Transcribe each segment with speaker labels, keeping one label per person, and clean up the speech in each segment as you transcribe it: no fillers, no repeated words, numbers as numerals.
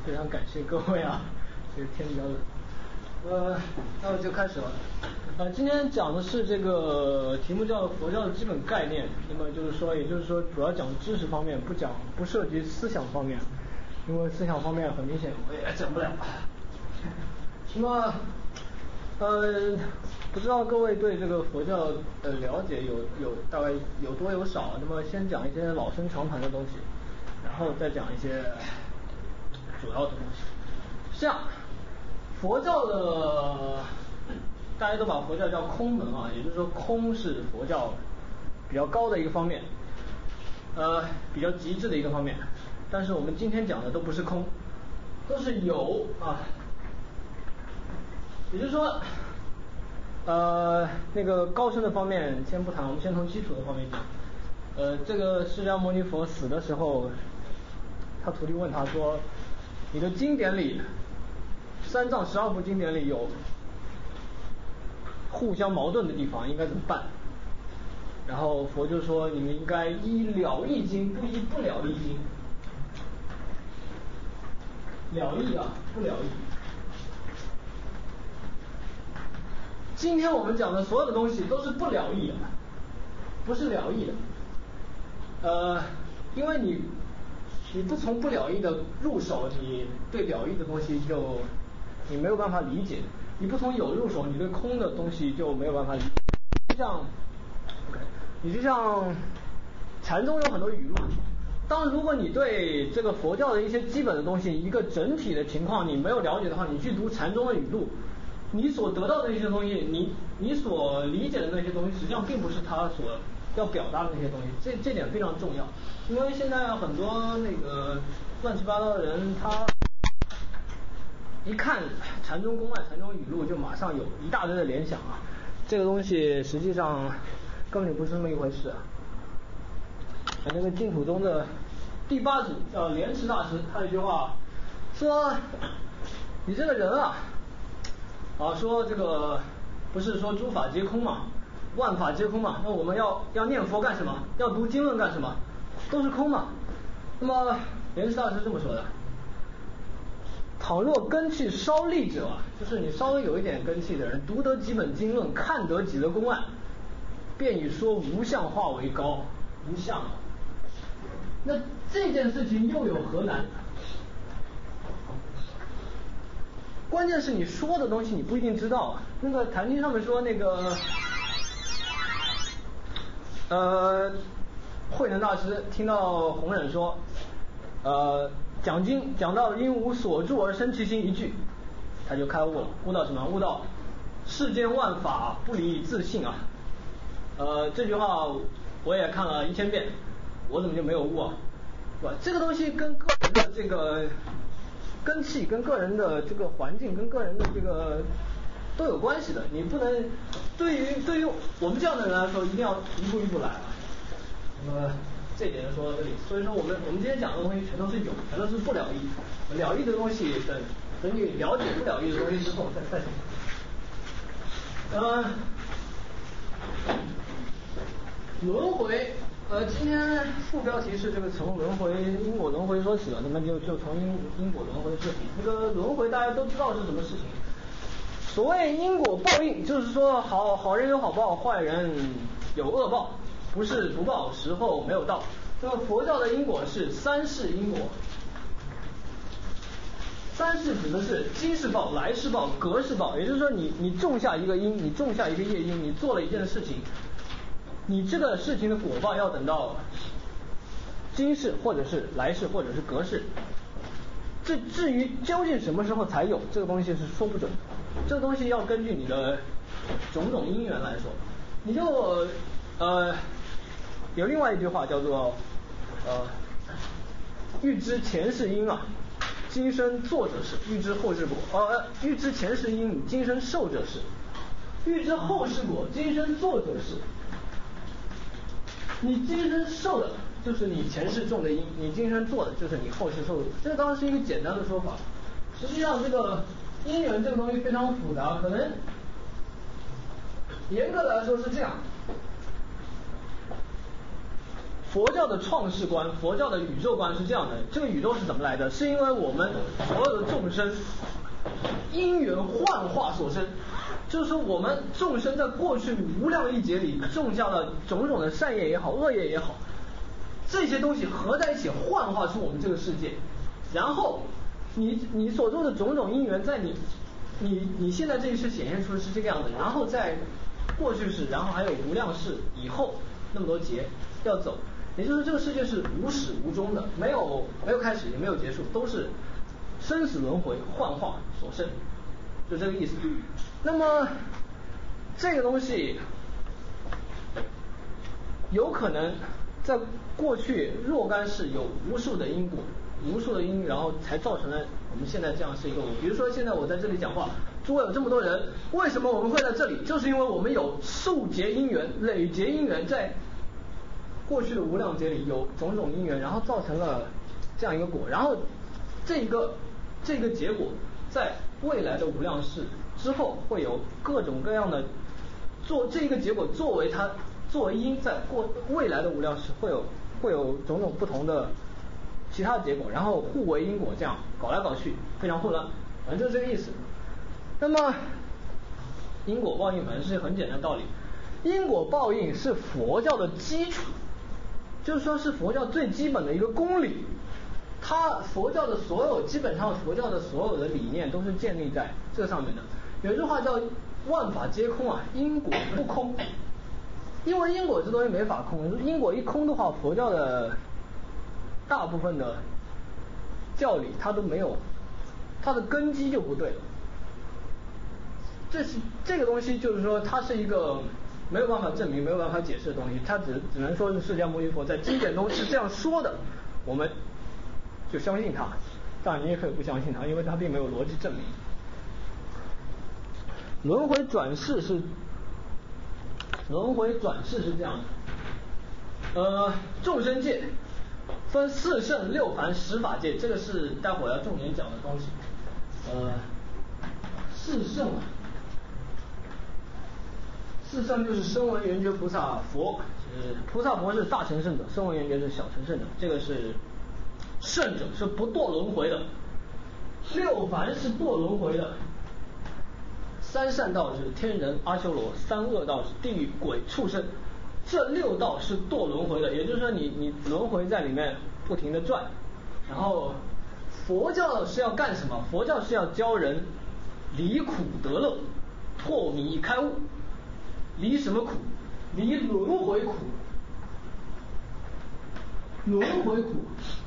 Speaker 1: 非常感谢各位啊，这个天比较冷，那我就开始了。今天讲的是这个题目叫佛教的基本概念，那么也就是说主要讲知识方面，不涉及思想方面，因为思想方面很明显我也讲不了。那么不知道各位对这个佛教的了解大概有多有少，那么先讲一些老生常谈的东西，然后再讲一些主要的东西。像佛教的，大家都把佛教叫空门啊，也就是说空是佛教比较高的一个方面，比较极致的一个方面。但是我们今天讲的都不是空，都是有啊。也就是说，那个高深的方面先不谈，我们先从基础的方面讲。这个释迦牟尼佛死的时候，他徒弟问他说：“你的经典里，三藏12部经典里有互相矛盾的地方，应该怎么办？”然后佛就说：“你们应该依了义经，不依不了义经。了义啊，不了义。今天我们讲的所有的东西都是不了义的，不是了义的。因为你不从不了义的入手，你对了义的东西你没有办法理解；你不从有入手，你对空的东西就没有办法理解。就像禅宗有很多语录，如果你对这个佛教的一些基本的东西，一个整体的情况你没有了解的话，你去读禅宗的语录，你所得到的那些东西，你所理解的那些东西，实际上并不是他所要表达的那些东西，这点非常重要。因为现在很多那个乱七八糟的人，他一看禅宗公案、禅宗语录，就马上有一大堆的联想啊，这个东西实际上根本就不是这么一回事啊。那个净土宗的第8祖叫莲池大师，他有一句话说：“你这个人啊，说这个不是说诸法皆空嘛，万法皆空嘛，那我们要念佛干什么？要读经论干什么？都是空嘛。”那么莲池大师这么说的：“倘若根气稍利者，就是你稍微有一点根气的人，读得几本经论，看得几则公案，便以说无相化为高。”无相，那这件事情又有何难？关键是你说的东西你不一定知道啊。那个《坛经》上面说那个慧能大师听到弘忍说讲经讲到因无所住而生其心一句，他就开悟了。悟到什么？悟到世间万法不离自性啊。这句话我也看了1000遍，我怎么就没有悟啊？是吧？这个东西跟个人的这个根气，跟个人的这个环境，跟个人的这个都有关系的。你不能对于我们这样的人来说，一定要一步一步来啊。那么这点就说到这里。所以说我们今天讲的东西全都是有，全都是不了义。了义的东西等你了解不了义的东西之后再讲。轮回，今天副标题是这个从轮回因果轮回说起了，那么就从因果轮回说起。这个轮回大家都知道是什么事情。所谓因果报应，就是说好人有好报，坏人有恶报，不是不报，时候没有到。这个佛教的因果是3世因果。3世指的是今世报、来世报、隔世报，也就是说你种下一个因，你种下一个业因，你做了一件事情，你这个事情的果报要等到今世或者是来世或者是隔世。至于究竟什么时候才有，这个东西是说不准，这个东西要根据你的种种因缘来说。你就有另外一句话叫做欲知前世因啊，今生作者是；欲知后世果，欲知前世因，你今生受者是；欲知后世果，今生作者是。你今生受的就是你前世种的因，你今生做的就是你后世受的。这当然是一个简单的说法，实际上这个因缘这个东西非常复杂，可能严格来说是这样。 佛教的创世观，佛教的宇宙观是这样的，这个宇宙是怎么来的？是因为我们所有的众生因缘幻化所生，就是说我们众生在过去无量亿劫里种下了种种的善业也好，恶业也好，这些东西合在一起幻化出我们这个世界，然后你所做的种种因缘，在你现在这一世显现出的是这个样子，然后在过去世，然后还有无量世以后那么多劫要走，也就是这个世界是无始无终的，没有开始也没有结束，都是生死轮回幻化所生，就这个意思。那么这个东西有可能在过去若干世有无数的因果，无数的因，然后才造成了我们现在这样是一个我。比如说现在我在这里讲话，诸位有这么多人，为什么我们会在这里？就是因为我们有数劫因缘、累劫因缘，在过去的无量劫里有种种因缘，然后造成了这样一个果，然后这个结果在未来的无量世之后会有各种各样的这个结果作为因，在未来的无量世会有种种不同的其他的结果，然后互为因果，这样搞来搞去非常混乱，反正就是这个意思。那么因果报应反正是很简单的道理，因果报应是佛教的基础，就是说是佛教最基本的一个公理。基本上佛教的所有的理念都是建立在这上面的。有一句话叫万法皆空啊，因果不空。因为因果这东西没法空，因果一空的话，佛教的大部分的教理它都没有，它的根基就不对了。这个东西就是说它是一个没有办法证明、没有办法解释的东西，它只能说是释迦牟尼佛在经典中是这样说的，我们就相信它。当然你也可以不相信它，因为它并没有逻辑证明。轮回转世是这样的，众生界分四圣、六凡、十法界，这个是待会儿要重点讲的东西。四圣就是声闻缘觉菩萨佛，菩萨佛是大乘圣者，声闻缘觉是小乘圣者，这个是圣者，是不堕轮回的。六凡是堕轮回的，三善道是天人阿修罗，三恶道是地狱鬼畜生，这六道是堕轮回的，也就是说你轮回在里面不停的转。然后佛教是要干什么？佛教是要教人离苦得乐，破迷开悟。离什么苦？离轮回苦。轮回苦，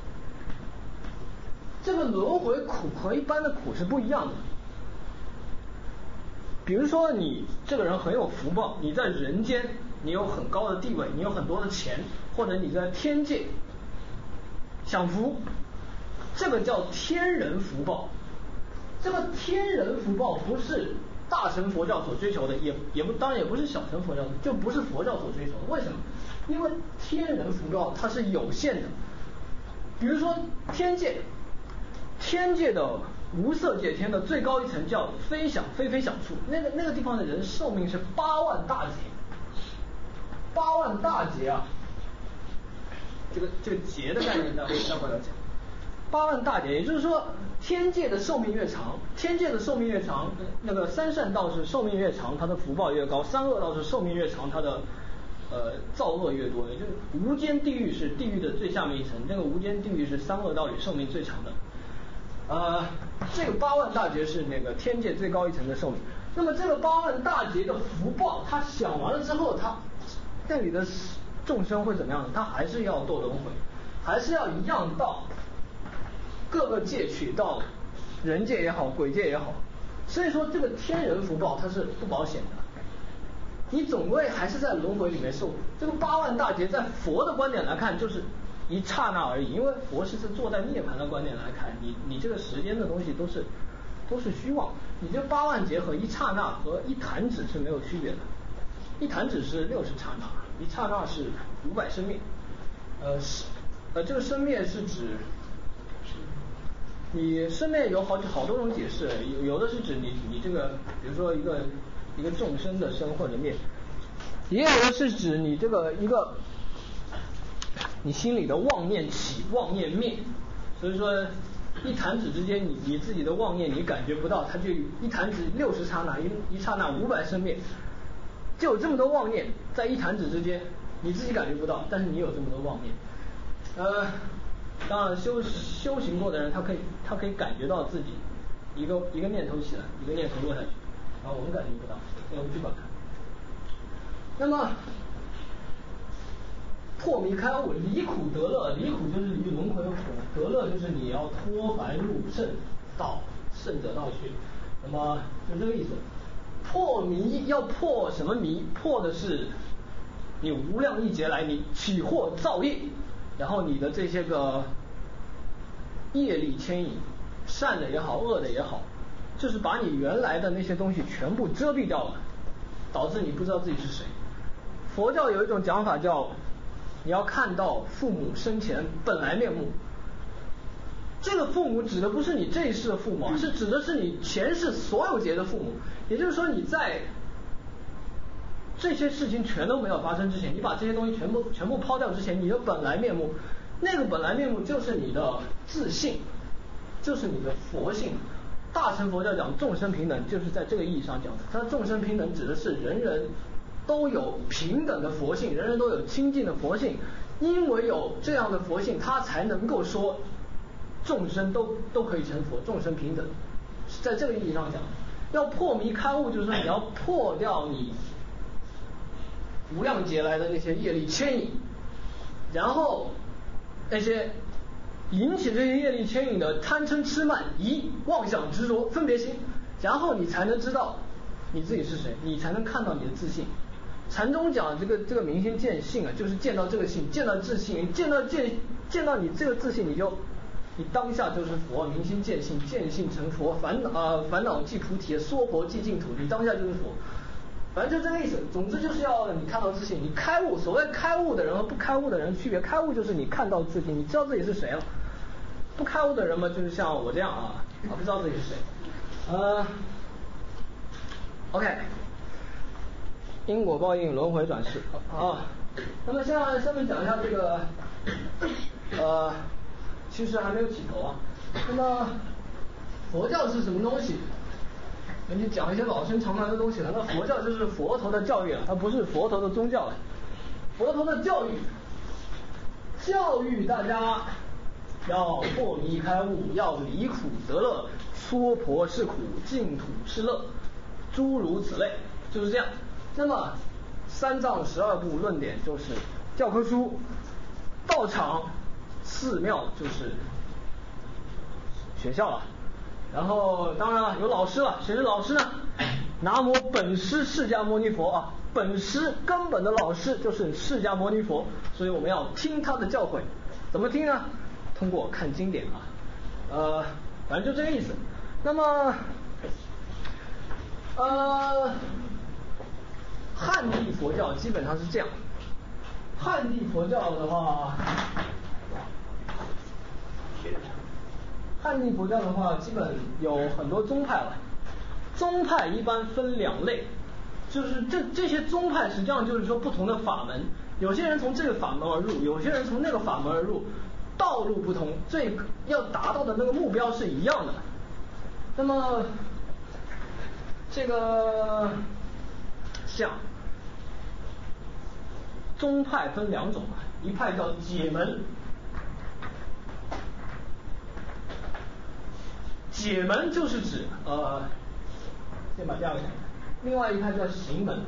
Speaker 1: 这个轮回苦和一般的苦是不一样的。比如说你这个人很有福报，你在人间你有很高的地位，你有很多的钱，或者你在天界享福，这个叫天人福报。这个天人福报不是大乘佛教所追求的，当然也不是小乘佛教，就不是佛教所追求的。为什么？因为天人福报它是有限的。比如说天界的无色界天的最高一层叫非想非非想处，那个地方的人寿命是8万大劫，8万大劫啊！这个劫的概念待会儿要讲。8万大劫，也就是说天界的寿命越长，那个三善道是寿命越长，它的福报越高；三恶道是寿命越长，它的造恶越多。也就是无间地狱是地狱的最下面一层，那个无间地狱是三恶道里寿命最长的。这个8万大劫是那个天界最高一层的寿命。那么这个8万大劫的福报，他享完了之后，他那里的众生会怎么样呢？他还是要堕轮回，还是要一样到各个界去，到人界也好，鬼界也好。所以说这个天人福报它是不保险的，你总归还是在轮回里面受苦。这个8万大劫在佛的观点来看就是一刹那而已，因为佛是坐在涅槃的观点来看，你这个时间的东西都是虚妄，你这8万劫和一刹那和一弹指是没有区别的，一弹指是60刹那，一刹那是500生灭。这个生灭是指你生灭有好多种解释，有的是指你这个，比如说一个众生的生或者灭，也有的是指你这个一个你心里的妄念起，妄念灭。所以说一弹指之间，你自己的妄念你感觉不到，它就一弹指60刹那，一刹那500生灭，就有这么多妄念在一弹指之间，你自己感觉不到，但是你有这么多妄念。当然修行过的人，他可以感觉到自己一个念头起来，一个念头落下去，然后我们感觉不到，我们去管它。那么破迷开悟，离苦得乐，离苦就是离轮回的苦，得乐就是你要脱凡入圣，到圣者道去。那么就这个意思。破迷要破什么迷？破的是你无量亿劫来你起惑造业，然后你的这些个业力牵引，善的也好，恶的也好，就是把你原来的那些东西全部遮蔽掉了，导致你不知道自己是谁。佛教有一种讲法叫你要看到父母生前本来面目。这个父母指的不是你这一世的父母，是指的是你前世所有劫的父母。也就是说你在这些事情全都没有发生之前，你把这些东西全部抛掉之前，你的本来面目，那个本来面目就是你的自信，就是你的佛性。大乘佛教讲众生平等，就是在这个意义上讲的。它众生平等指的是人人都有平等的佛性，人人都有清净的佛性，因为有这样的佛性，他才能够说众生都可以成佛，众生平等，是在这个意义上讲。要破迷开悟，就是说你要破掉你无量劫来的那些业力牵引，然后那些引起这些业力牵引的贪嗔痴慢疑妄想执着分别心，然后你才能知道你自己是谁，你才能看到你的自信。禅宗讲这个明心见性啊，就是见到这个性，见到自信，见到你这个自信，你当下就是佛，明心见性，见性成佛，烦恼即菩提，娑婆即净土，你当下就是佛。反正就这个意思。总之就是要你看到自信，你开悟。所谓开悟的人和不开悟的人区别，开悟就是你看到自己，你知道自己是谁了。不开悟的人嘛，就是像我这样不知道自己是谁。OK， 因果报应，轮回转世那么下面讲一下这个其实还没有起头啊。那么佛教是什么东西？那你讲一些老生常谈的东西了。那佛教就是佛陀的教育了，它不是佛陀的宗教了。佛陀的教育大家要破迷开悟，要离苦得乐，娑婆是苦，净土是乐，诸如此类，就是这样。那么三藏12部论点就是教科书，道场寺庙就是学校了。然后当然了，有老师了。谁是老师呢？南无本师释迦牟尼佛本师根本的老师就是释迦牟尼佛，所以我们要听他的教诲。怎么听呢？通过看经典反正就这个意思。那么汉地佛教基本上是这样。汉地佛教的话，基本有很多宗派了。宗派一般分2类，就是这些宗派实际上就是说不同的法门，有些人从这个法门而入，有些人从那个法门而入，道路不同，这个要达到的那个目标是一样的。那么这个像宗派分2种，一派叫解门，解门就是指先把第2个讲。另外一派叫行门。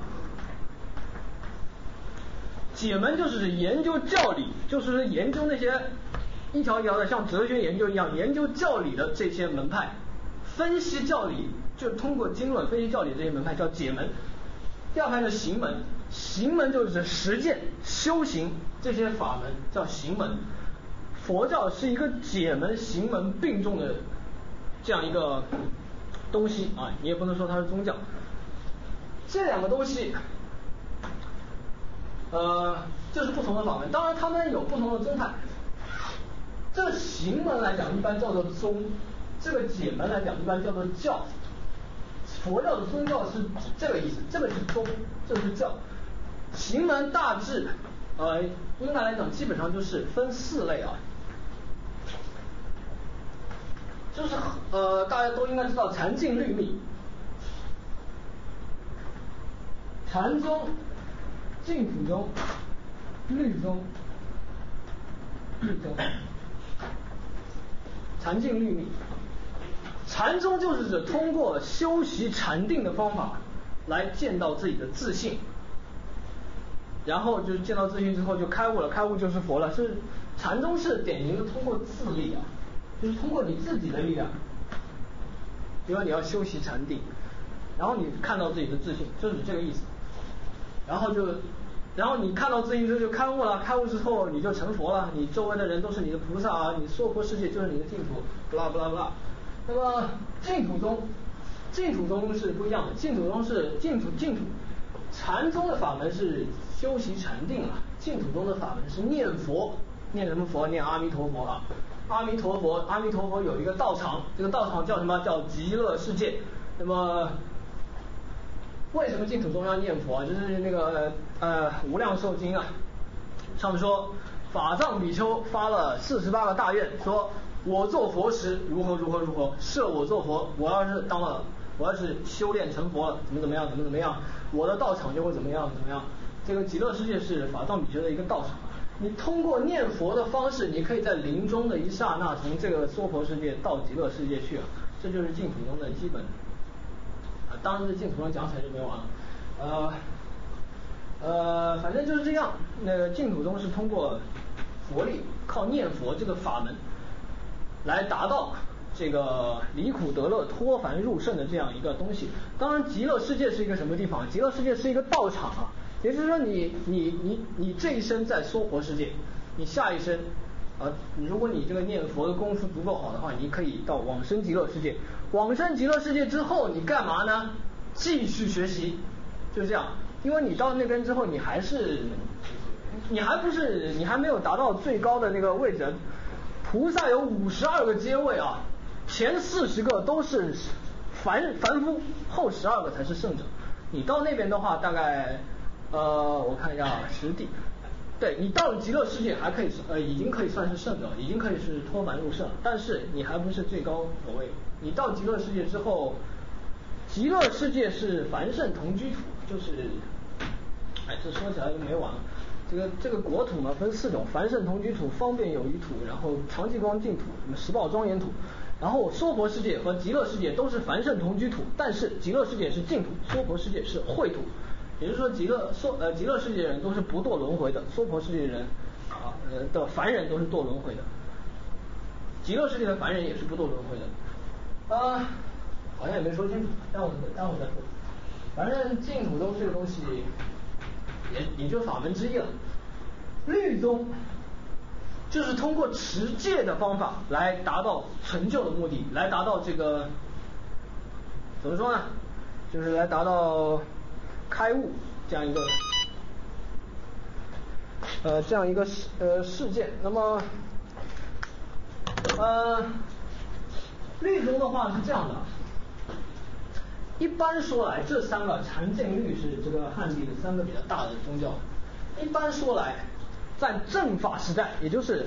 Speaker 1: 解门就是研究教理，就是研究那些一条一条的像哲学研究一样研究教理的这些门派，分析教理，就通过经论分析教理这些门派叫解门。第2派是行门，行门就是实践修行这些法门叫行门。佛教是一个解门行门并重的这样一个东西你也不能说它是宗教。这2个东西就是不同的法门，当然他们有不同的宗派。这个行门来讲一般叫做宗，这个解门来讲一般叫做教。佛教的宗教是指这个意思，这个是宗，这是教。行门大致应该来讲基本上就是分4类啊，就是大家都应该知道禅净律密，禅宗、净土宗、律宗、禅净律密。禅宗就是指通过修习禅定的方法来见到自己的自性，然后就是见到自性之后就开悟了，开悟就是佛了。是禅宗是典型的通过自力啊，就是通过你自己的力量，比如你要修习禅定，然后你看到自己的自性，就是这个意思。然后你看到自性之后就开悟了，开悟之后你就成佛了，你周围的人都是你的菩萨啊，你娑婆世界就是你的净土，不啦不啦不啦。那么净土宗是不一样的，净土宗是净土，禅宗的法门是修习禅定啊，净土宗的法门是念佛，念什么佛？念阿弥陀佛啊。阿弥陀佛有一个道场，这个道场叫什么？叫极乐世界。那么为什么净土宗要念佛？就是那个无量寿经啊，上面说法藏比丘发了48个大愿，说我做佛时如何，设我做佛，我要是修炼成佛了，怎么样，我的道场就会怎么样。这个极乐世界是法藏比丘的一个道场，你通过念佛的方式，你可以在临终的一刹那从这个娑婆世界到极乐世界去啊，这就是净土宗的基本。当然这净土宗讲起来就没完了。反正就是这样。那个净土宗是通过佛力，靠念佛这个法门来达到这个离苦得乐、脱凡入圣的这样一个东西。当然，极乐世界是一个什么地方？极乐世界是一个道场啊，也就是说你这一生在娑婆世界，你下一生如果你这个念佛的功夫足够好的话，你可以到往生极乐世界。往生极乐世界之后，你干嘛呢？继续学习，就这样。因为你到那边之后，你还没有达到最高的那个位置。菩萨有52个阶位啊，前40个都是凡夫，后12个才是圣者。你到那边的话，大概我看一下实地。对，你到了极乐世界还可以已经可以算是圣者，已经可以是脱凡入圣，但是你还不是最高佛位。你到极乐世界之后，极乐世界是凡圣同居土，就是这说起来就没完了。这个国土呢分4种：凡圣同居土、方便有余土，然后常寂光净土、十宝庄严土。然后娑婆世界和极乐世界都是凡圣同居土，但是极乐世界是净土，娑婆世界是秽土。也就是说极乐世界的人都是不堕轮回的，娑婆世界的人的凡人都是堕轮回的，极乐世界的凡人也是不堕轮回的。好像也没说清楚，待会再说。反正净土宗这个东西也就法门之一了。律宗就是通过持戒的方法来达到成就的目的，来达到这个怎么说呢？就是来达到开悟这样一个事件。那么律宗的话是这样的，一般说来这3个禅净律是这个汉地的3个比较大的宗教。一般说来，在正法时代，也就是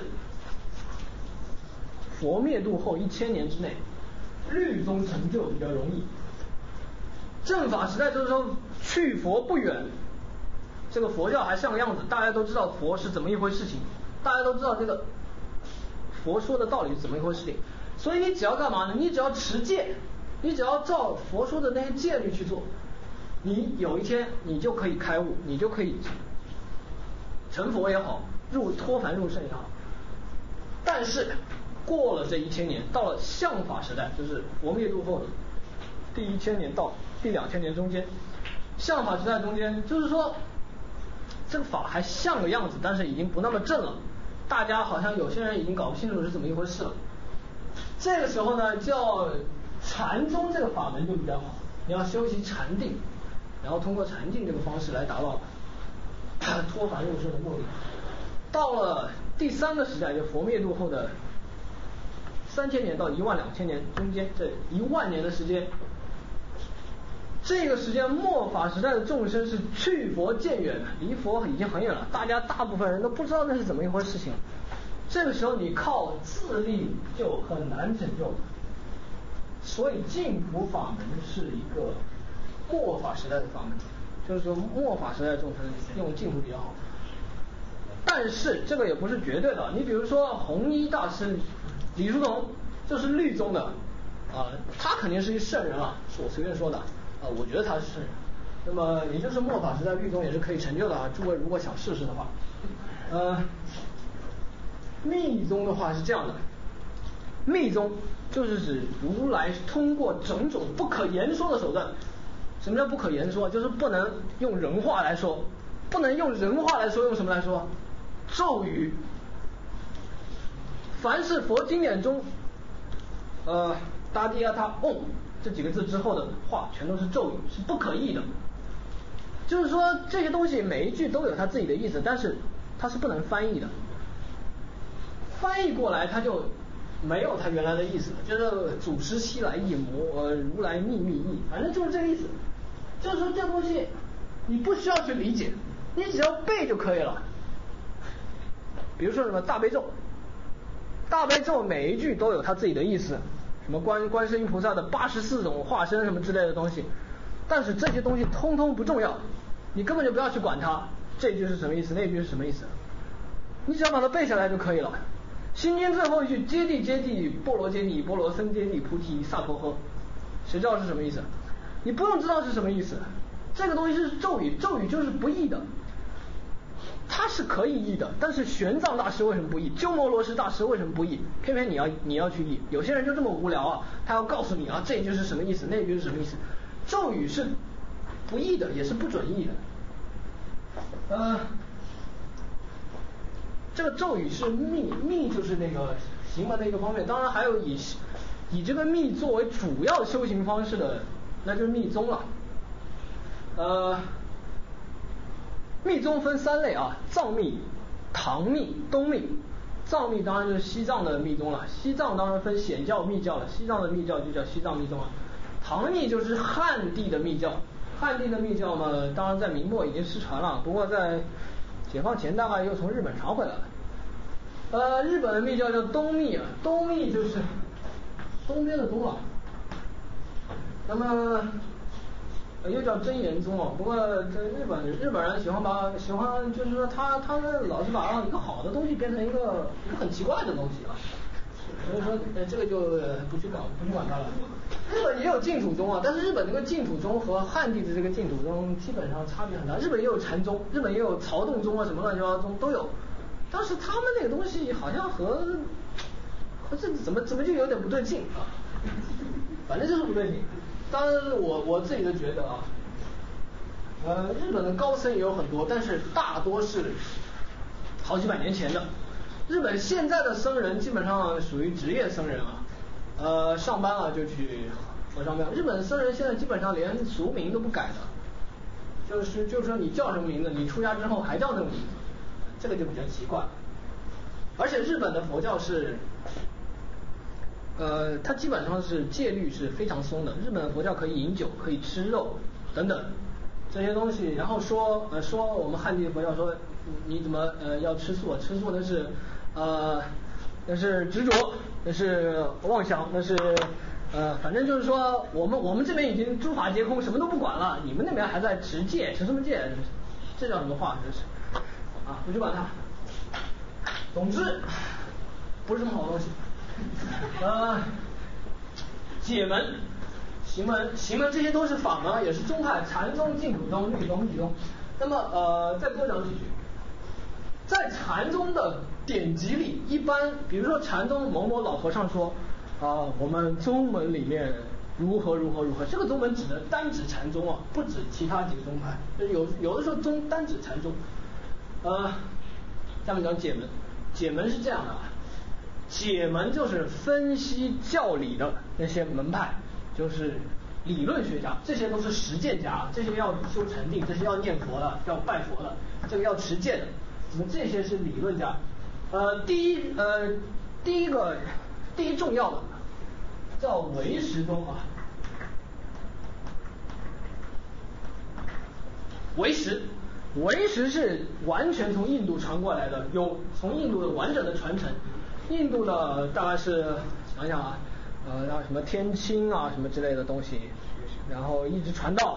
Speaker 1: 佛灭度后1000年之内，律宗成就比较容易。正法时代就是说去佛不远，这个佛教还像个样子，大家都知道佛是怎么一回事情，大家都知道这个佛说的道理是怎么一回事情。所以你只要干嘛呢？你只要持戒，你只要照佛说的那些戒律去做，你有一天你就可以开悟，你就可以成佛也好，脱凡入圣也好。但是过了这1000年，到了相法时代，就是佛灭度后的第1000年到第2000年中间，相法时代中间，就是说这个法还像个样子，但是已经不那么正了，大家好像有些人已经搞不清楚是怎么一回事了。这个时候呢，叫禅宗这个法门就比较好，你要修习禅定，然后通过禅定这个方式来达到脱凡入圣的目的。到了第3个时代，就佛灭度后的3000年到12000年中间，这10000年的时间， 这个时间末法时代的众生是去佛渐远，离佛已经很远了，大部分人都不知道那是怎么一回事情。这个时候你靠自力就很难拯救，所以净土法门是一个末法时代的法门，就是说末法时代的众生用净土比较好。但是这个也不是绝对的，你比如说弘一大师李叔同就是律宗的他肯定是一圣人啊，是我随便说的我觉得他是圣人。那么也就是末法时代律宗也是可以成就的啊，诸位如果想试试的话。密宗的话是这样的，密宗就是指如来通过种种不可言说的手段。什么叫不可言说？就是不能用人话来说，不能用人话来说，用什么来说？咒语。凡是佛经典中达地亚他嗡这几个字之后的话全都是咒语，是不可译的。就是说这些东西每一句都有它自己的意思，但是它是不能翻译的，翻译过来它就没有它原来的意思了，就是祖师西来意，如来秘密意，反正就是这个意思。就是说这东西你不需要去理解，你只要背就可以了。比如说什么大悲咒，大悲咒每一句都有它自己的意思，什么观世音菩萨的84种化身什么之类的东西，但是这些东西通通不重要，你根本就不要去管它，这句是什么意思，那句是什么意思，你只要把它背下来就可以了。心经最后一句揭谛揭谛波罗揭谛波罗僧揭谛菩提萨婆诃，谁知道是什么意思？你不用知道是什么意思，这个东西是咒语，咒语就是不译的，它是可以译的，但是玄奘大师为什么不译？鸠摩罗什大师为什么不译？偏偏你要去译。有些人就这么无聊他要告诉你这一句是什么意思，那一句是什么意思。咒语是不译的，也是不准译的。这个咒语是密就是那个行门的一个方面，当然还有以这个密作为主要修行方式的，那就是密宗了。密宗分3类藏密、唐密、东密。藏密当然就是西藏的密宗了，西藏当然分显教、密教了，西藏的密教就叫西藏密宗了。唐密就是汉地的密教，汉地的密教嘛，当然在明末已经失传了，不过在解放前大概又从日本传回来了。日本的密教叫东密东密就是东边的东了。那么又叫真言宗不过这日本人喜欢就是说他们老是把一个好的东西变成一个很奇怪的东西所以说这个就不去管它了。日本也有净土宗但是日本这个净土宗和汉地的这个净土宗基本上差别很大。日本也有禅宗，日本也有曹洞宗什么乱七八糟宗都有，但是他们那个东西好像和这怎么就有点不对劲反正就是不对劲。当然我自己的觉得日本的高僧也有很多，但是大多是好几百年前的。日本现在的僧人基本上属于职业僧人上班了就去和尚庙。日本僧人现在基本上连俗名都不改的，就是说你叫什么名字，你出家之后还叫那个名字，这个就比较奇怪。而且日本的佛教是它基本上是戒律是非常松的。日本的佛教可以饮酒，可以吃肉等等这些东西。然后说我们汉地的佛教说你怎么要吃素吃素那是执着，那是妄想，那是反正就是说我们这边已经诸法皆空，什么都不管了，你们那边还在持戒，持什么戒？这叫什么话？真是不去管它。总之不是什么好东西。解门、行门这些都是法门，也是宗派，禅宗、净土宗、律宗、密宗。那么再多讲几句，在禅宗的典籍里，一般比如说禅宗某某老和尚说我们宗门里面如何，这个宗门指的单指禅宗不指其他几个宗派，有的时候单指禅宗。下面讲解门，解门是这样的解门就是分析教理的那些门派，就是理论学家，这些都是实践家，这些要修禅定，这些要念佛的，要拜佛的，这个要持戒的，那么这些是理论家。第一重要的叫唯识宗唯识，唯识是完全从印度传过来的，有从印度的完整的传承。印度的大概是想想啊，像什么天亲啊什么之类的东西，然后一直传到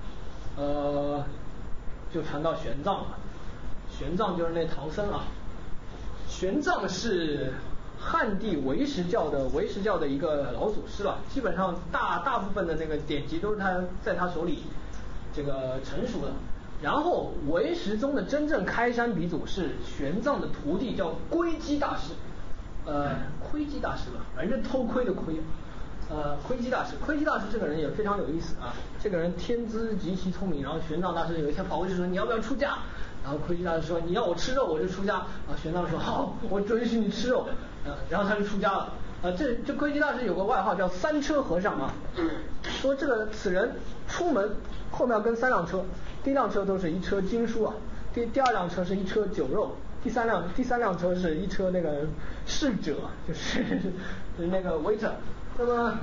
Speaker 1: 就传到玄奘了。玄奘就是那唐僧啊。玄奘是汉地唯识教的一个老祖师了，基本上大部分的那个典籍都是他在他手里这个成熟的。然后唯识宗的真正开山鼻祖是玄奘的徒弟，叫窥基大师，窥基大师吧，反正偷窥的窥，窥基大师这个人也非常有意思啊，这个人天资极其聪明。然后玄奘大师有一天跑过去说：“你要不要出家？”然后窥基大师说：“你要我吃肉，我就出家。”啊，玄奘说：“好，我准许你吃肉。”然后他就出家了。这窥基大师有个外号叫三车和尚啊，说此人出门后面要跟3辆车，第一辆车都是一车经书啊，第二辆车是一车酒肉，第三辆车是一车那个侍者，就是那个 waiter。那么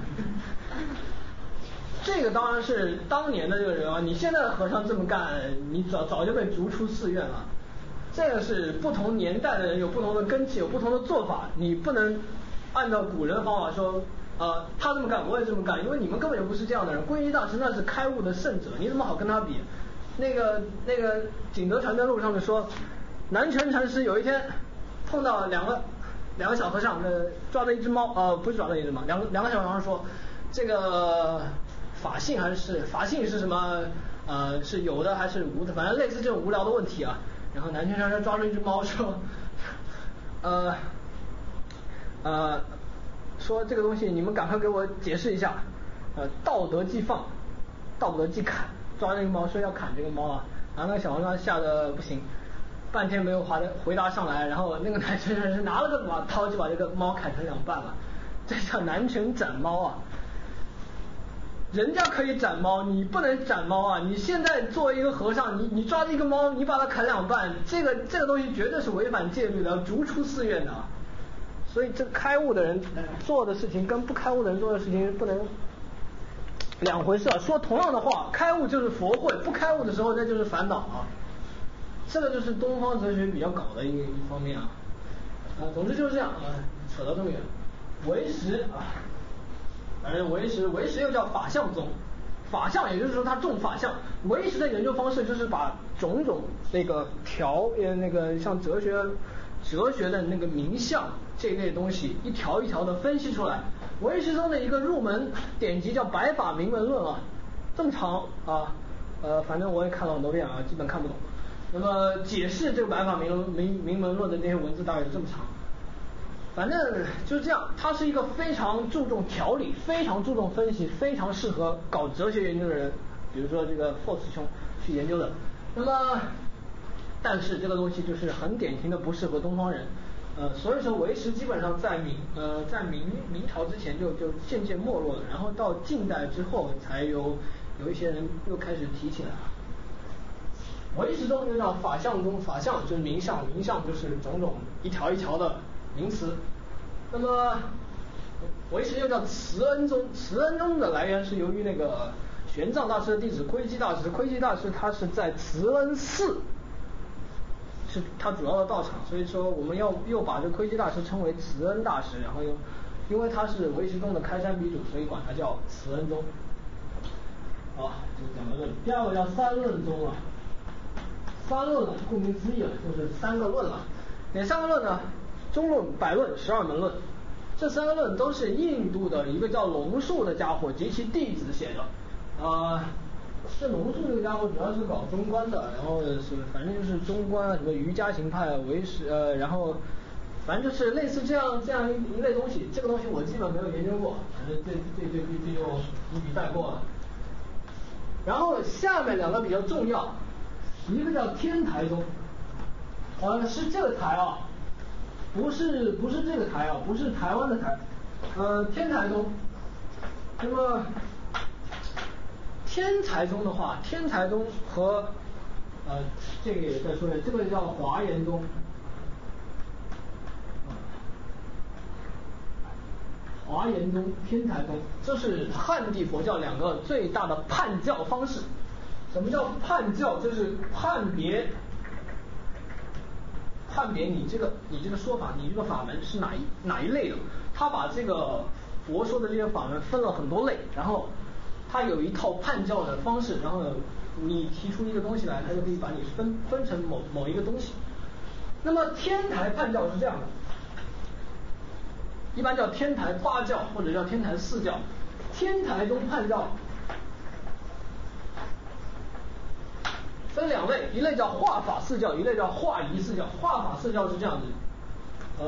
Speaker 1: 这个当然是当年的这个人啊，你现在的和尚这么干，你早就被逐出寺院了。这个是不同年代的人有不同的根气，有不同的做法，你不能按照古人方法说，他这么干我也这么干，因为你们根本就不是这样的人。皈依大师那是开悟的圣者，你怎么好跟他比？那个景德传真录上面说，南泉禅师有一天碰到两个小和尚，抓着一只猫，不是抓着一只猫，两个小和尚说，这个法性是什么？是有的还是无的？反正类似这种无聊的问题啊。然后南泉禅师抓住一只猫说，说这个东西你们赶快给我解释一下。道德既放，道德既砍，抓那个猫说要砍这个猫啊。然后那个小和尚吓得不行，半天没有回答上来。然后那个南泉禅师拿了个刀就把这个猫砍成2半了。这叫南拳斩猫啊！人家可以斩猫，你不能斩猫啊！你现在作为一个和尚，你抓着一个猫，你把它砍2半，这个东西绝对是违反戒律的，要逐出寺院的。所以这开悟的人做的事情跟不开悟的人做的事情不能两回事啊！说同样的话，开悟就是佛慧，不开悟的时候那就是烦恼啊！这个就是东方哲学比较搞的一方面啊。总之就是这样啊，扯到这么远。唯识啊，反正唯识又叫法相宗，法相也就是说他重法相。唯识的研究方式就是把种种那个像哲学的那个名相这一类东西一条一条的分析出来。唯识中的一个入门典籍叫《白法明门论》啊，这么长啊，反正我也看了很多遍啊，基本看不懂。那么解释这个《白法明门论》的那些文字大概是这么长。反正就是这样，它是一个非常注重条理、非常注重分析、非常适合搞哲学研究的人，比如说这个霍茨兄去研究的。那么，但是这个东西就是很典型的不适合东方人。所以说唯识基本上在明朝之前就渐渐没落了，然后到近代之后才有一些人又开始提起来了。唯识宗又叫法相宗，法相就是名相，名相就是种种一条一条的名词。那么唯识又叫慈恩宗，慈恩宗的来源是由于那个玄奘大师的弟子窥基大师，窥基大师他是在慈恩寺是他主要的道场，所以说我们又把这窥基大师称为慈恩大师，然后因为他是唯识宗的开山鼻祖，所以管他叫慈恩宗。好，就讲到这里。第二个叫三论宗啊。三论呢，顾名思义了，就是3个论了。哪3个论呢？中论、百论、12门论。这3个论都是印度的一个叫龙树的家伙及其弟子写的。这龙树这个家伙主要是搞中观的，然后反正就是中观啊，什么瑜伽行派、唯识，然后反正就是类似这样一类东西。这个东西我基本没有研究过，反正这就一笔带过了。然后下面2个比较重要。一个叫天台宗，是这个台啊，不是这个台啊，不是台湾的台，天台宗。那么天台宗的话，天台宗和这个也再说一下，这个叫华严宗。华严宗、天台宗，这是汉地佛教2个最大的叛教方式。 什么叫判教？就是判别你这个说法，你这个法门是哪一类的。他把这个佛说的这些法门分了很多类，然后他有一套判教的方式，然后你提出一个东西来，他就可以把你分成某一个东西。那么天台判教是这样的，一般叫天台八教或者叫天台四教。天台宗判教分两类，一类叫化法四教，一类叫化仪四教。化法四教是这样子，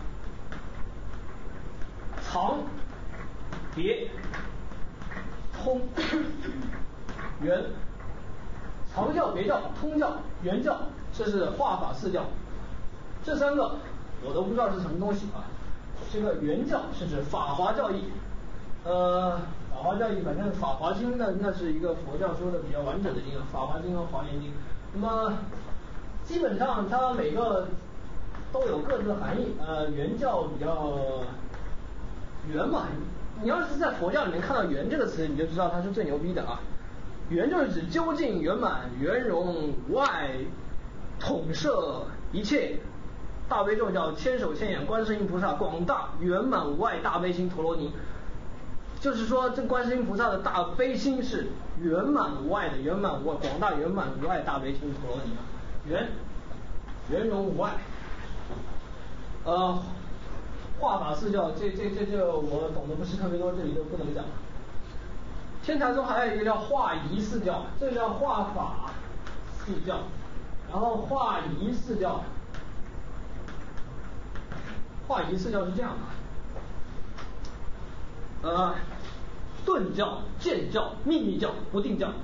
Speaker 1: 藏、别、通、圆。藏教、别教、通教、圆教，这是化法四教。这三个我都不知道是什么东西啊。这个圆教是指法华教义，法华教义，反正法华经那是一个佛教说的比较完整的经，法华经和华严经。那么基本上它每个都有各自的含义。圆教比较圆嘛，你要是在佛教里面看到圆这个词，你就知道它是最牛逼的啊。圆就是指究竟圆满、圆融无碍、统摄一切。大悲咒叫千手千眼观世音菩萨广大圆满无碍大悲心陀罗尼，就是说这观世音菩萨的大悲心是圆满无碍的，圆满无碍广大圆满无碍大悲心陀罗尼。圆融无碍。化法四教这我懂得不是特别多，这里就不能讲了。天台宗还有一个叫化仪四教，这个叫化法四教，然后化仪四教。化仪四教是这样的，顿教、渐教、秘密教、不定教。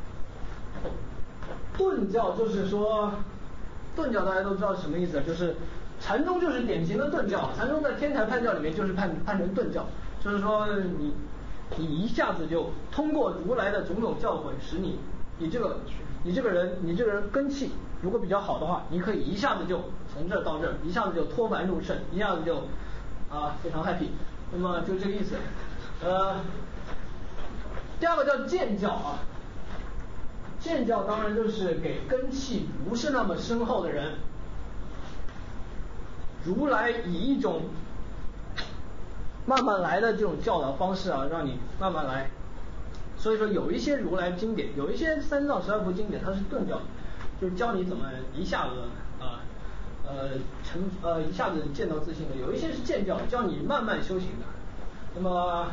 Speaker 1: 顿教就是说，顿教大家都知道是什么意思，就是禅宗就是典型的顿教，禅宗在天台判教里面就是判成顿教，就是说你一下子就通过如来的种种教诲，使你这个人根气如果比较好的话，你可以一下子就从这儿到这儿，一下子就脱凡入圣，一下子就非常 happy。那么就这个意思。第二个叫渐教啊，渐教当然就是给根气不是那么深厚的人，如来以一种慢慢来的这种教导方式啊，让你慢慢来。所以说有一些如来经典，有一些三藏十二部经典，它是顿教，就是教你怎么一下子一下子见到自信的；有一些是渐教，教你慢慢修行的。那么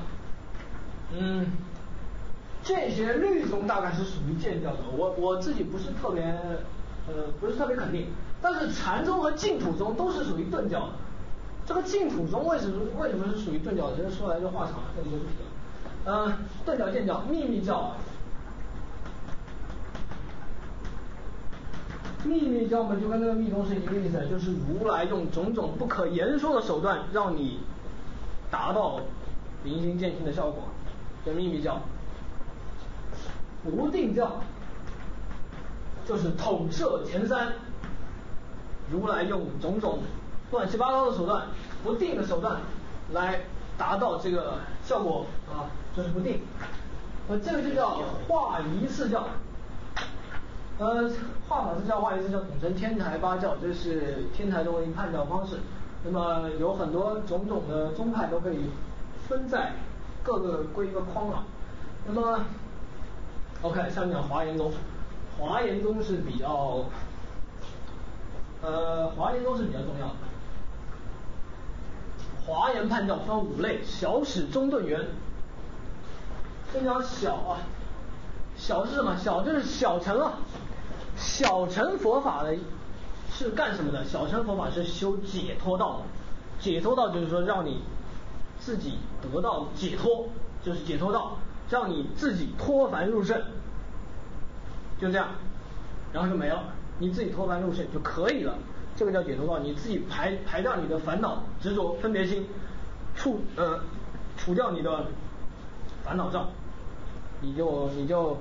Speaker 1: 这些律宗大概是属于渐教的，我自己不是特别肯定。但是禅宗和净土宗都是属于顿教的。这个净土宗为什么是属于顿教的？这说来就话长了，这里就不提了。顿教、渐教、秘密教啊，秘密教嘛，就跟那个密宗是一个意思，就是如来用种种不可言说的手段，让你达到明心见性的效果，叫秘密教。不定教就是统摄前三，如来用种种乱七八糟的手段，不定的手段来达到这个效果啊，这是不定。这个就叫化仪四教。化法四教、化仪四教统称天台八教，这是天台宗的一个判教方式。那么有很多种种的宗派都可以分在各个归一个框啊。那么 OK， 下面讲华严宗。华严宗是比较重要的。华严判教分5类：小始、中、顿、圆。先讲小啊，小是什么？小就是小乘啊。小乘佛法的是干什么的？小乘佛法是修解脱道的。解脱道就是说让你自己得到解脱，就是解脱道，让你自己脱凡入圣，就这样，然后就没了，你自己脱凡入圣就可以了。这个叫解脱道，你自己排掉你的烦恼、执着、分别心，除掉你的烦恼障，你就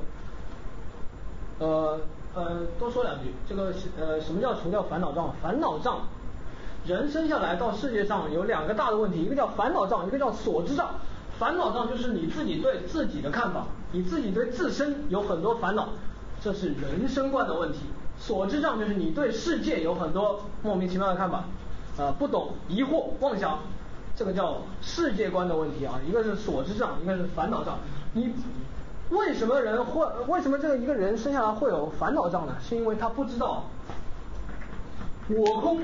Speaker 1: 多说两句。这个什么叫除掉烦恼障？烦恼障，人生下来到世界上有2个大的问题，一个叫烦恼障，一个叫所知障。烦恼障就是你自己对自己的看法，你自己对自身有很多烦恼， 这是人生观的问题。所知障就是你对世界有很多莫名其妙的看法，不懂、疑惑、妄想，这个叫世界观的问题啊。一个是所知障，一个是烦恼障。你为什么这个一个人生下来会有烦恼障呢？是因为他不知道我空，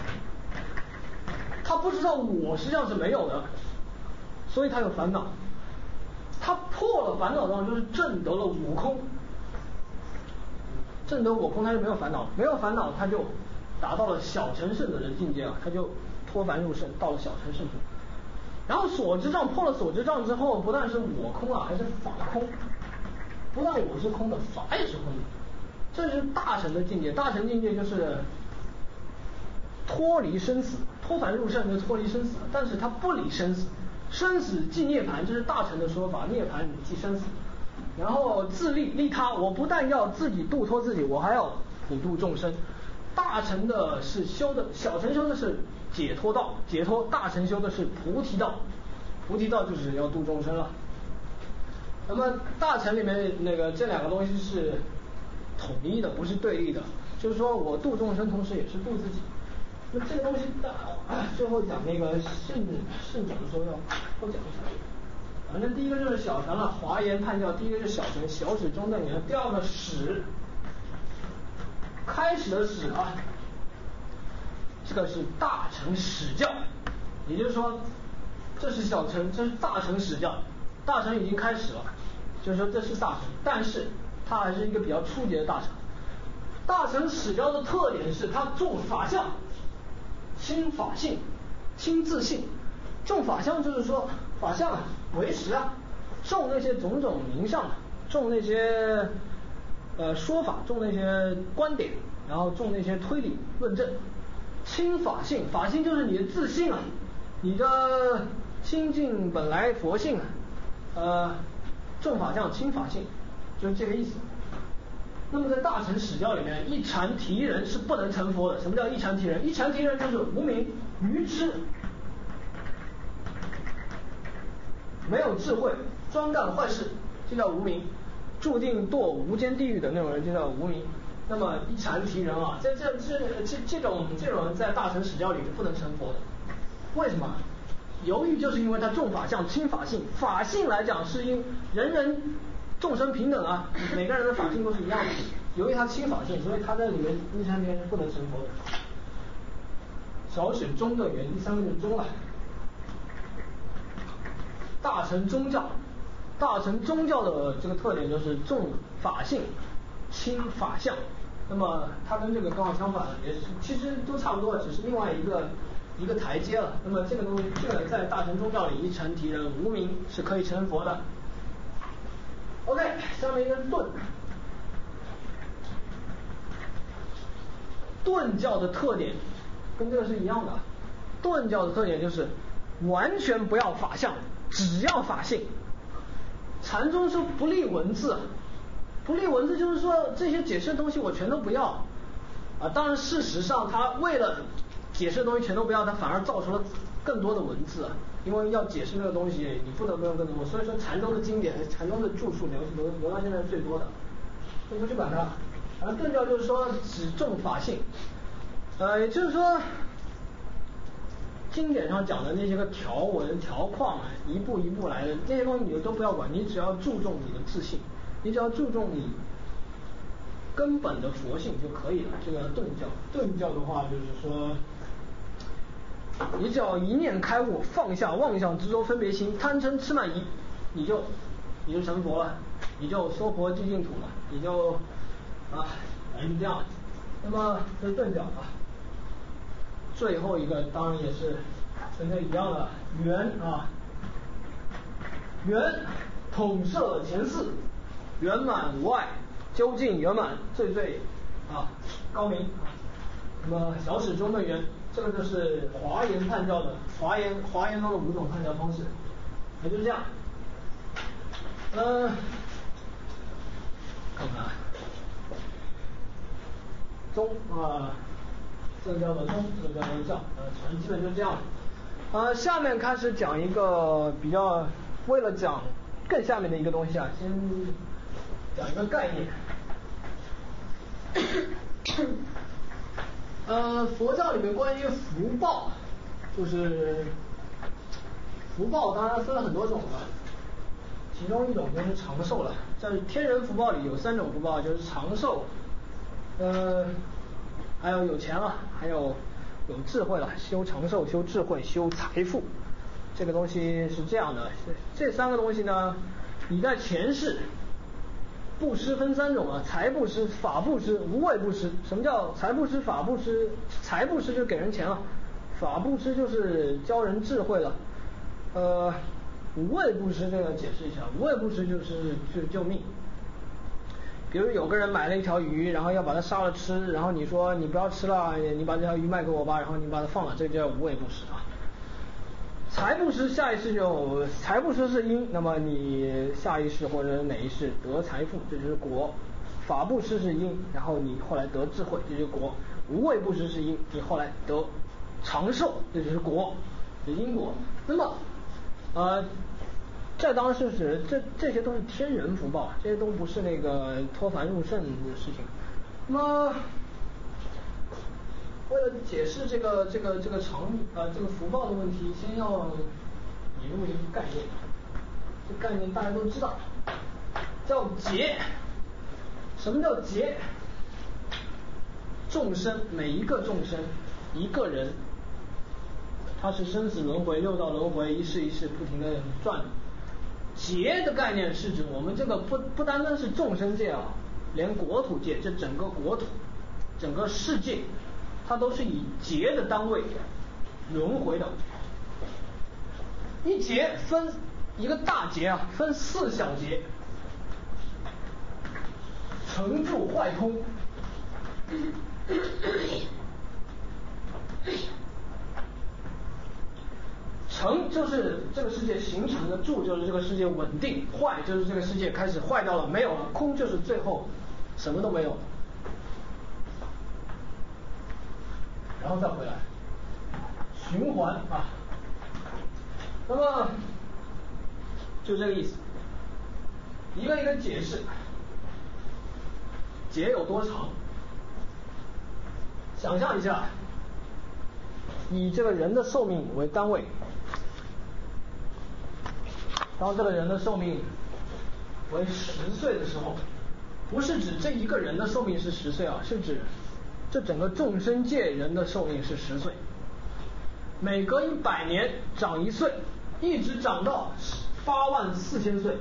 Speaker 1: 他不知道我实际上是没有的，所以他有烦恼。他破了烦恼障，就是证得了我空。证得我空，他就没有烦恼，没有烦恼，他就达到了小乘圣者的境界啊，他就脱凡入圣，到了小乘圣者。然后所知障破了所知障之后，不但是我空啊，还是法空。不但我是空的，法也是空的，这是大乘的境界。大乘境界就是脱离生死，脱凡入圣就脱离生死，但是他不理生死，生死即涅槃，这是大乘的说法，涅槃即生死。然后自利他，我不但要自己度脱自己，我还要普度众生。大乘的是修的，小乘修的是解脱道，解脱；大乘修的是菩提道，菩提道就是要度众生了。那么大乘里面这两个东西是统一的，不是对立的，就是说我度众生，同时也是度自己。那这个东西最后讲那个圣者的时候要多讲一下。反正第一个就是小乘了，华严判教，第一个是小乘，小始中正言。第二个始，开始的始啊，这个是大乘始教，也就是说，这是小乘，这是大乘始教，大乘已经开始了，就是说这是大乘，但是它还是一个比较初级的大乘。大乘始教的特点是它重法相，轻法性，轻自性。重法相就是说法相啊，为实啊，重那些种种名相，重那些说法，重那些观点，然后重那些推理论证。轻法性，法性就是你的自信啊，你的清净本来佛性啊，重法相，轻法性，就是这个意思。那么在大乘始教里面，一禅提人是不能成佛的。什么叫一禅提人？一禅提人就是无明、愚痴，没有智慧，专干坏事，就叫无明，注定堕无间地狱的那种人就叫无明。那么一禅提人啊，这种人在大乘始教里是不能成佛的。为什么？由于就是因为他重法相，轻法性。法性来讲是因人众生平等啊，每个人的法性都是一样的。由于他轻法性，所以他在里面一禅提人是不能成佛的。小始中正言，第三个就是中了。大乘宗教，大乘宗教的这个特点就是重法性，轻法相。那么它跟这个刚好相反，也是其实都差不多，只是另外一个台阶了。那么这个东西，这个在大乘宗教里，一禅提人无明是可以成佛的。OK， 下面一个顿，顿教的特点跟这个是一样的。顿教的特点就是完全不要法相，只要法性。禅宗说不立文字，不立文字就是说这些解释的东西我全都不要啊。当然事实上他为了解释的东西全都不要，他反而造出了更多的文字啊。因为要解释那个东西，你不得不用更多。所以说禅宗的经典，禅宗的著述留到现在是最多的，就不去管它。而顿教就是说只重法性，也就是说经典上讲的那些个条文条框一步一步来的那些东西你都不要管，你只要注重你的自信，你只要注重你根本的佛性就可以了。这个顿教，顿教的话就是说，你只要一念开悟，放下妄想执着分别心，贪嗔痴慢疑，你就成佛了，你就娑婆寂净土了，你就是这样。那么这是顿教啊。最后一个当然也是跟这一样的圆啊，圆统摄前四，圆满无碍，究竟圆满，最高明。那么小始中的圆，这个就是华严判教的华严中的5种判教方式，也就是这样。看看中这个叫做中，这个叫做教，反正基本就是这样。下面开始讲一个比较，为了讲更下面的一个东西啊，先讲一个概念。 佛教里面关于福报，就是福报当然分了很多种了，其中一种就是长寿了。在天人福报里有3种福报，就是长寿，还有有钱了，还有智慧了，修长寿、修智慧、修财富。这个东西是这样的，这3个东西呢，你在前世布施分3种啊，财布施、法布施、无畏布施。什么叫财布施、法布施？财布施就是给人钱了，法布施就是教人智慧了。无畏布施这个解释一下，无畏布施就是救命。比如有个人买了一条鱼，然后要把它杀了吃，然后你说你不要吃了，你把这条鱼卖给我吧，然后你把它放了，这个叫无畏布施啊。财布施下一世就财布施是因，那么你下一世或者哪一世得财富，这就是果。法布施是因，然后你后来得智慧，这就是果。无畏布施是因，你后来得长寿，这就是果，是因果。那么这当然是指这些都是天人福报，这些都不是那个脱凡入圣的事情。那么为了解释这个福报的问题，先要引入一个概念，这概念大家都知道，叫劫。什么叫劫？众生，每一个众生，一个人，他是生死轮回、六道轮回，一世一世不停的转。劫的概念是指我们这个不单单是众生界啊，连国土界，这整个国土、整个世界，它都是以劫的单位轮回的。一劫分一个大劫啊，分4小劫：成住坏空。成就是这个世界形成的，住就是这个世界稳定，坏就是这个世界开始坏掉了，没有了，空就是最后什么都没有，然后再回来，循环啊。那么就这个意思，一个一个解释。劫有多长？想象一下，以这个人的寿命为单位，当这个人的寿命为10岁的时候，不是指这一个人的寿命是10岁啊，是指这整个众生界人的寿命是10岁，每隔100年长1岁，一直长到84000岁，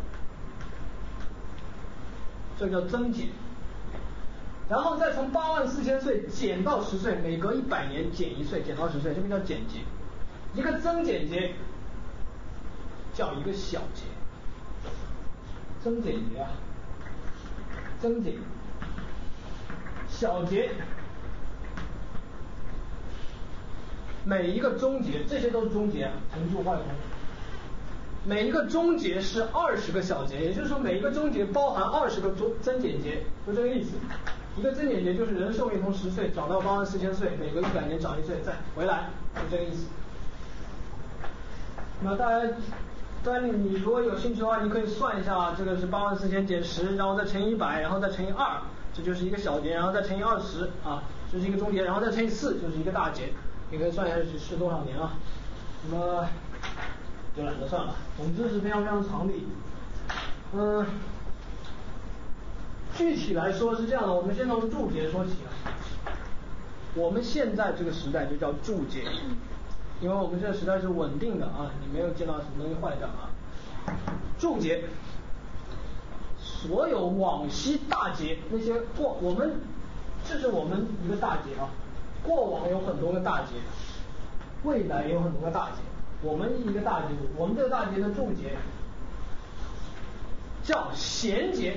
Speaker 1: 这叫增减。然后再从84000岁减到10岁，每隔100年减1岁，减到10岁，这个叫减劫。一个增减劫叫一个小劫，增减劫啊，增减，小劫，每一个中劫，这些都是中劫啊，成住坏空。每一个中劫是20个小劫，也就是说每一个中劫包含20个增减劫，就这个意思。一个增减劫就是人寿命从10岁长到84000岁，每隔100年长1岁再回来，就这个意思。那当然你如果有兴趣的话，你可以算一下，这个是84000减10，然后再乘以100，然后再乘以2，这就是一个小劫，然后再乘以20啊，这是一个中劫，然后再乘以4，就是一个大劫。你可以算一下是多少年啊？那么就懒得算了，总之是非常非常长的。具体来说是这样的，我们先从住劫说起啊。我们现在这个时代就叫住劫，因为我们这个时代是稳定的啊，你没有见到什么东西坏掉啊。住劫，所有往昔大劫那些这是我们一个大劫啊，过往有很多个大劫，未来也有很多个大劫，我们一个大劫，我们这个大劫的住劫叫闲劫。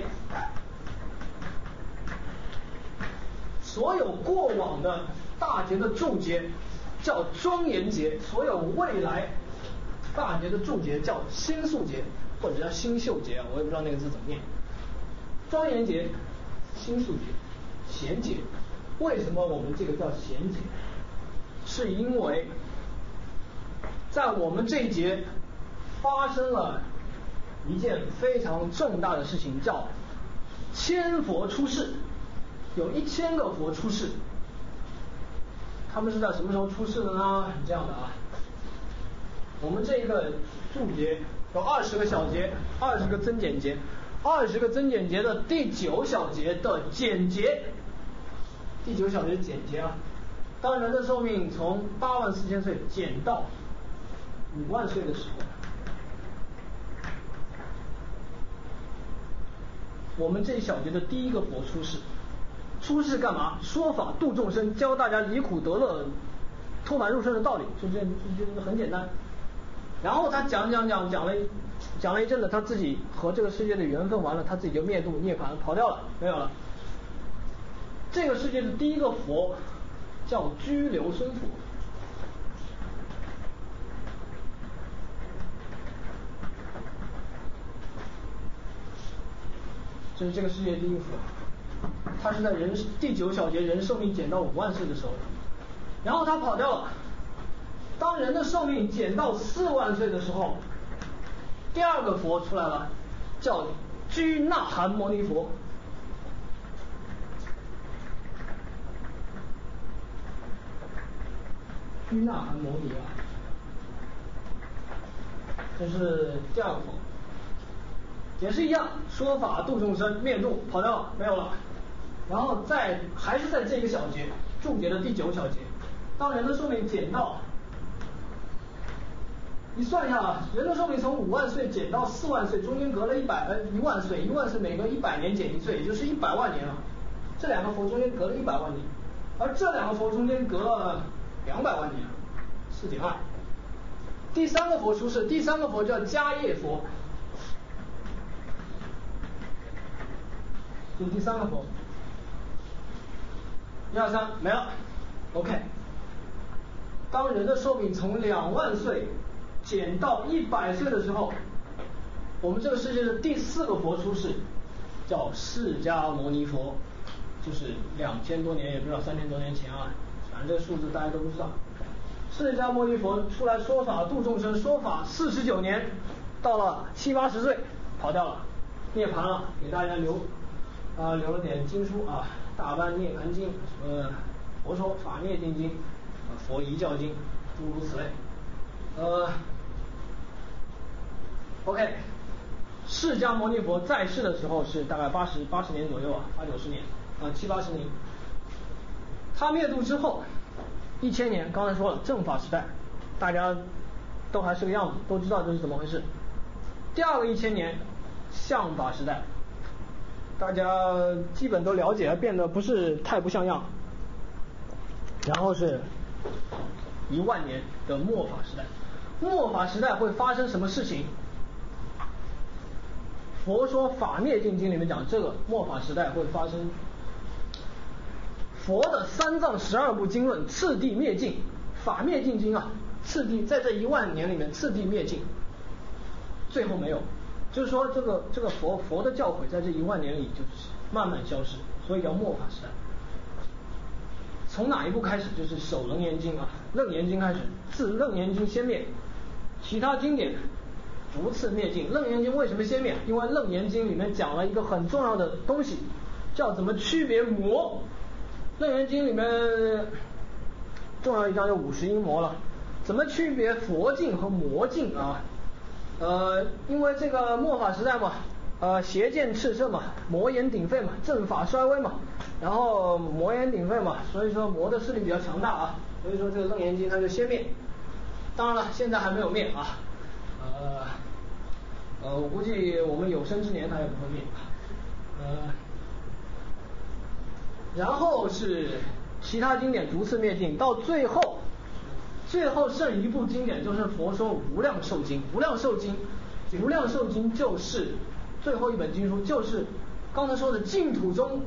Speaker 1: 所有过往的大劫的住劫叫庄严劫，所有未来大劫的住劫叫新宿劫，或者叫新秀劫啊，我也不知道那个字怎么念。庄严劫、新宿劫、闲劫，为什么我们这个叫闲劫？是因为在我们这一劫发生了一件非常重大的事情，叫千佛出世。 有1000个佛出世。他们是在什么时候出世的呢？是这样的啊，我们这个注节有20个小节，20个增减节，20个增减节的第9小节的减节，第9小节减节啊，当人的寿命从84000岁减到5万岁的时候，我们这一小节的第一个佛出世。出世干嘛？说法度众生，教大家离苦得乐、脱凡入圣的道理，就很简单。然后他讲了一阵子，他自己和这个世界的缘分完了，他自己就灭度涅槃跑掉了，没有了。这个世界的第一个佛叫居留孙佛。这是这个世界第一个佛。他是在第9小节人寿命减到5万岁的时候，然后他跑掉了。当人的寿命减到4万岁的时候，第二个佛出来了，叫居那含摩尼佛。居那含摩尼啊，这是第二个佛，也是一样，说法度众生，灭度跑掉了，没有了。然后还是在这个小节注解的第9小节，当人的寿命减到，你算一下啊，人的寿命从5万岁减到4万岁，中间隔了1万岁，1万岁每隔100年减1岁，也就是100万年了。这两个佛中间隔了100万年，而这两个佛中间隔了200万年，4.2。第三个佛出世，第三个佛叫迦叶佛，这是第三个佛。1、2、3没了 ，OK。当人的寿命从2万岁减到100岁的时候，我们这个世界的第4个佛出世，叫释迦牟尼佛，就是2000多年，也不知道3000多年前啊，反正这个数字大家都不知道。释迦牟尼佛出来说法度众生，说法49年，到了70、80岁跑掉了，涅槃了，给大家留了点经书啊，大般涅槃经，佛说法涅定经，佛遗教经，诸如此类。OK， 释迦牟尼佛在世的时候是大概80年左右啊，80、90年，70、80年。他灭度之后1000年，刚才说了正法时代，大家都还是个样子，都知道这是怎么回事。第二个1000年，相法时代，大家基本都了解，变得不是太不像样。然后是1万年的末法时代。末法时代会发生什么事情？佛说法灭定经里面讲，这个末法时代会发生佛的三藏12部经论次第灭尽，法灭定经啊，次第在这1万年里面次第灭尽，最后没有，就是说这个佛的教诲在这1万年里就是慢慢消失，所以叫末法时代。从哪一部开始？就是首楞严经啊，楞严经开始，自楞严经先灭，其他经典逐次灭尽。楞严经为什么先灭？因为楞严经里面讲了一个很重要的东西，叫怎么区别魔。楞严经里面重要一章就50因魔了，怎么区别佛境和魔境啊？因为这个末法时代嘛，邪见炽盛嘛，魔眼鼎沸嘛，正法衰微嘛，然后魔眼鼎沸嘛，所以说魔的势力比较强大啊，所以说这个楞严经它就先灭。当然了，现在还没有灭啊，我估计我们有生之年它也不会灭啊，然后是其他经典逐次灭尽，到最后剩一部经典，就是佛说无量寿经。无量寿经就是最后一本经书，就是刚才说的净土中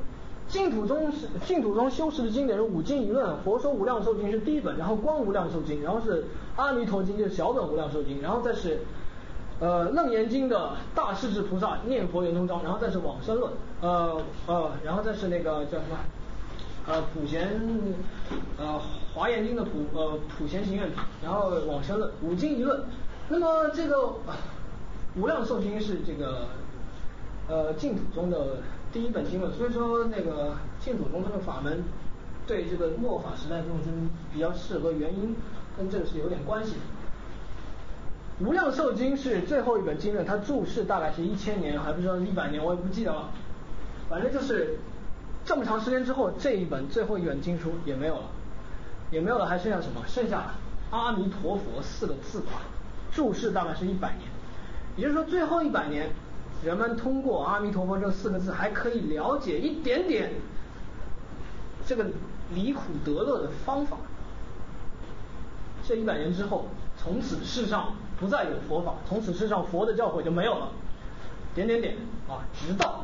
Speaker 1: 修持的经典是5经1论。佛说无量寿经是第一本，然后观无量寿经，然后是阿弥陀经，就是小本无量寿经，然后再是楞严经的大势至菩萨念佛圆通章，然后再是往生论，然后再是那个叫什么普贤华严经的普贤行愿品，然后往生论，5经1论。那么这个无量寿经是这个净土中的第一本经论，所以说那个净土宗这个法门对这个末法时代众生比较适合，原因跟这个是有点关系的。无量寿经是最后一本经论，它注释大概是1000年，还不知道100年，我也不记得了。反正就是这么长时间之后，这一本最后一本经书也没有了，也没有了，还剩下什么？剩下阿弥陀佛4个字啊，注释大概是100年。也就是说，最后100年，人们通过阿弥陀佛这4个字，还可以了解一点点这个离苦得乐的方法。这100年之后，从此世上不再有佛法，从此世上佛的教诲就没有了。点点点啊，直到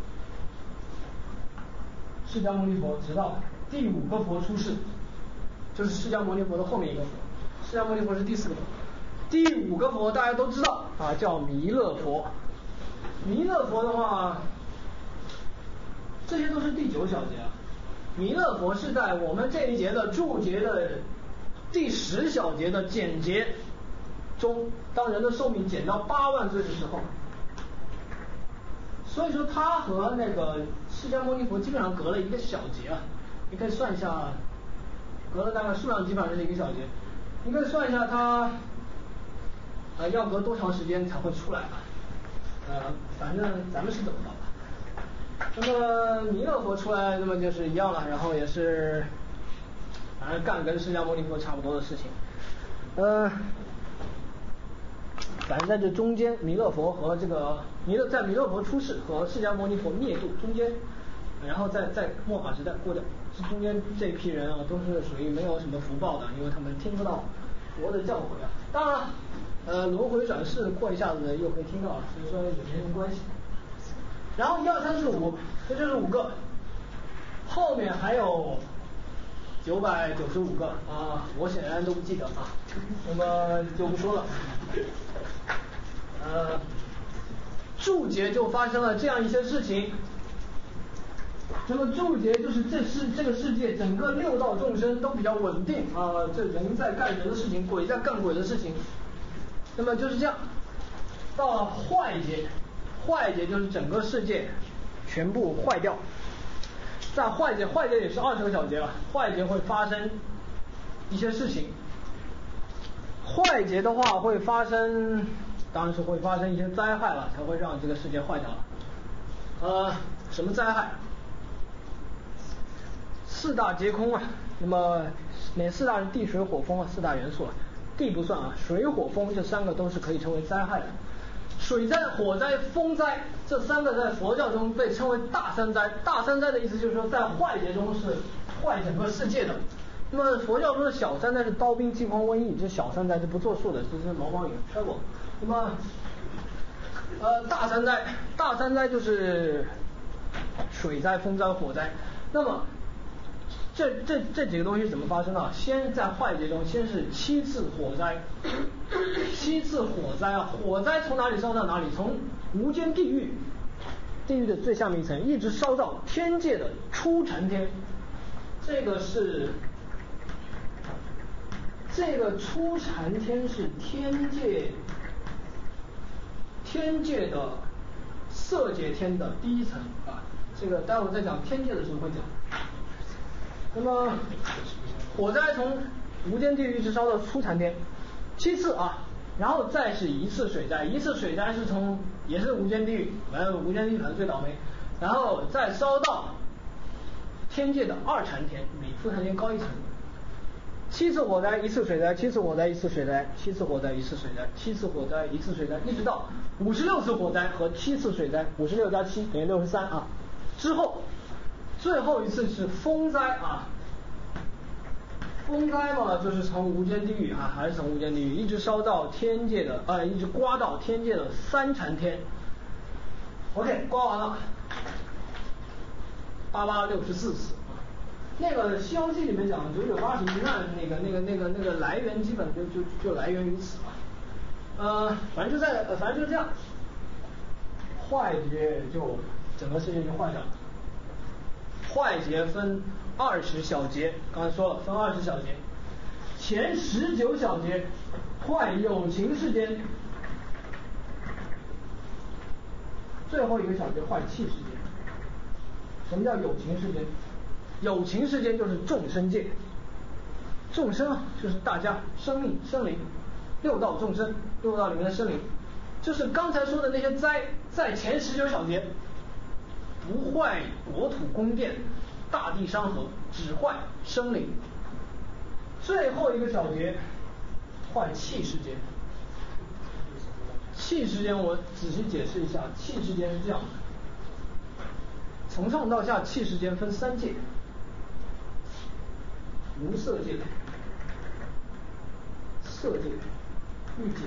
Speaker 1: 释迦牟尼佛，直到第5个佛出世，就是释迦牟尼佛的后面一个佛。释迦牟尼佛是第4个佛，第5个佛大家都知道啊，叫弥勒佛。弥勒佛的话，这些都是第9小节啊。弥勒佛是在我们这一节的注解的第10小节的简节中，当人的寿命减到8万岁的时候，所以说他和那个释迦牟尼佛基本上隔了1个小节啊，你可以算一下，隔了大概数量级反正是1个小节，你可以算一下他要隔多长时间才会出来啊？反正咱们是怎么搞的？那么弥勒佛出来，那么就是一样了，然后也是反正干跟释迦牟尼佛差不多的事情。反正在这中间，弥勒佛和这个在弥勒佛出世和释迦牟尼佛灭度中间，然后在末法时代过掉，这中间这批人啊，都是属于没有什么福报的，因为他们听不到佛的教诲啊。当然了，轮回转世过一下子又可以听到了，所以说也没什么关系。然后1、2、3、4、5，这就是5个，后面还有995个啊，我显然都不记得啊，那么就不说了。注解就发生了这样一些事情。那么注解就是这个世界整个6道众生都比较稳定啊，这人在干人的事情，鬼在干鬼的事情。那么就是这样，到了坏劫，坏劫就是整个世界全部坏掉。在坏劫也是20个小节了，坏劫会发生一些事情。坏劫的话会发生，当然是会发生一些灾害了，才会让这个世界坏掉了。什么灾害？4大皆空啊。那么哪4大是地水火风啊，4大元素啊，地不算啊，水火风这3个都是可以称为灾害的。水灾、火灾、风灾这3个在佛教中被称为大三灾。大三灾的意思就是说，在坏劫中是坏整个世界的。那么佛教中的小三灾是刀兵饥荒瘟疫，这小三灾是不作数的，这是毛光影 trouble。那么大三灾就是水灾、风灾、火灾。那么这几个东西怎么发生啊？先在坏劫中，先是7次火灾，7次火灾啊！火灾从哪里烧到哪里？从无间地狱，地狱的最下面一层，一直烧到天界的初禅天。这个初禅天是天界的色界天的第1层啊。这个待会儿再讲天界的时候会讲。那么火灾从无间地狱一直烧到初禅天，7次啊，然后再是1次水灾，1次水灾是也是无间地狱，无间地狱可能最倒霉，然后再烧到天界的2禅天，比初禅天高1层。7次火灾，1次水灾，7次火灾，1次水灾，7次火灾，1次水灾，7次火灾，1次水灾，一直到56次火灾和7次水灾，56加7等于63啊。之后最后一次是风灾啊，风灾嘛，就是从无间地狱啊，还是从无间地狱一直烧到天界的一直刮到天界的3禅天。OK， 刮完了，8864次。那个《西游记》里面讲的990一难，那个来源基本就来源于此啊。反正就这样，坏劫就整个世界就坏掉了。坏劫分20小节，刚才说了分20小节，前19小节坏有情世间，最后一个小节坏气世间。 什么叫有情世间？有情世间就是众生界，众生啊就是大家生命生灵，六道众生，六道里面的生灵，就是刚才说的那些灾，在前19小节，不坏国土宫殿，大地山河，只坏生灵。最后一个小节坏气世间。气世间我仔细解释一下，气世间是这样的，从上到下气世间分3界，无色界、色界、欲界。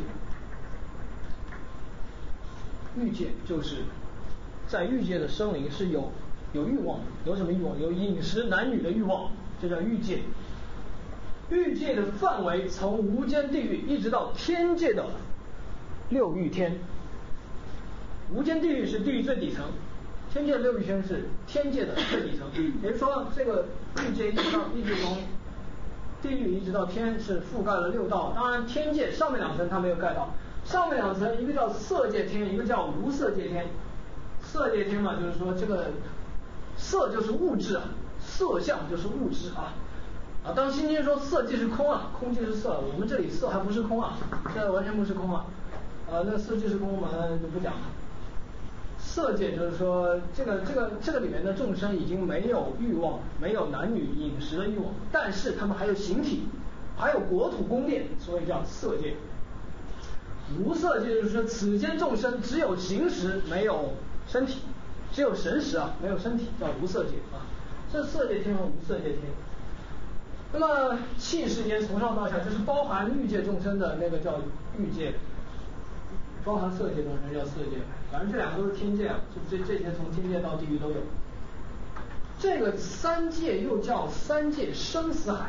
Speaker 1: 欲界就是在欲界的生灵是有欲望的，有什么欲望？有饮食男女的欲望，这叫欲界。欲界的范围从无间地狱一直到天界的6欲天。无间地狱是地狱最底层，天界的6欲天是天界的最底层。也就是说，这个欲界一直从地狱一直到天是覆盖了6道。当然，天界上面2层它没有盖到，上面2层一个叫色界天，一个叫无色界天。色界天嘛，就是说这个色就是物质啊，色相就是物质啊。当心经说色即是空啊，空即是色，我们这里色还不是空啊，这完全不是空啊。那色即是空我们就不讲了。色界就是说这个里面的众生已经没有欲望，没有男女饮食的欲望，但是他们还有形体，还有国土宫殿，所以叫色界。无色界就是说此间众生只有形识没有身体，只有神识啊没有身体，叫无色界啊。这色界天和无色界天。那么气世间从上到下就是包含欲界众生的那个叫欲界，包含色界众生叫色界，反正这2个都是天界啊，就这些从天界到地狱都有。这个3界又叫3界生死海，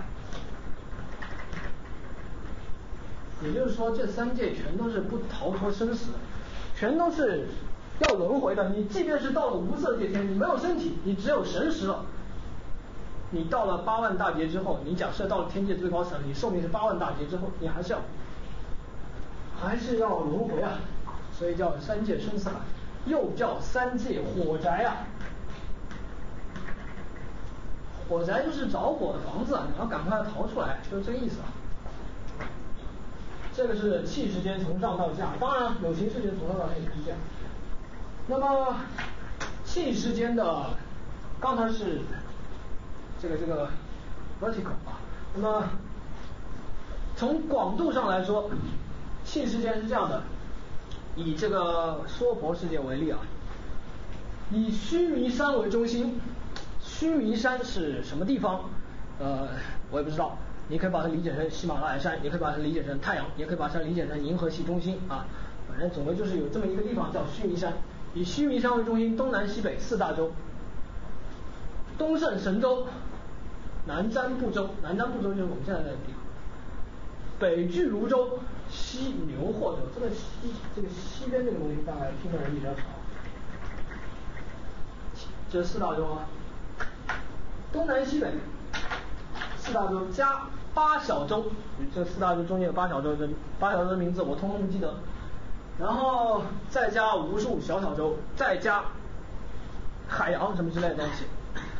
Speaker 1: 也就是说这3界全都是不逃脱生死的，全都是要轮回的。你即便是到了无色界天，你没有身体，你只有神识了。你到了8万大劫之后，你假设到了天界最高层，你寿命是8万大劫之后，你还是要轮回啊，所以叫3界生死海，又叫3界火宅啊。火宅就是着火的房子啊，你要赶快逃出来，就是这个意思啊。这个是气世间从上到下，当然有情世间从上到下也是这样。那么气世间的刚才是这个 vertical 啊，那么从广度上来说，气世间是这样的，以这个娑婆世界为例啊，以须弥山为中心。须弥山是什么地方？我也不知道。你可以把它理解成喜马拉雅山，也可以把它理解成太阳，也可以把它理解成银河系中心啊。反正总归就是有这么一个地方叫须弥山。以须弥山为中心，东南西北4大洲，东胜神州，南瞻部洲，南瞻部洲就是我们现在的地方，北俱泸州，西牛货州。这个西边这个东西大概听的人比较少。这是4大洲啊，东南西北4大洲加8小洲，这4大洲中间有8小洲，这8小洲的名字我通通不记得，然后再加无数小小洲，再加海洋什么之类的东西，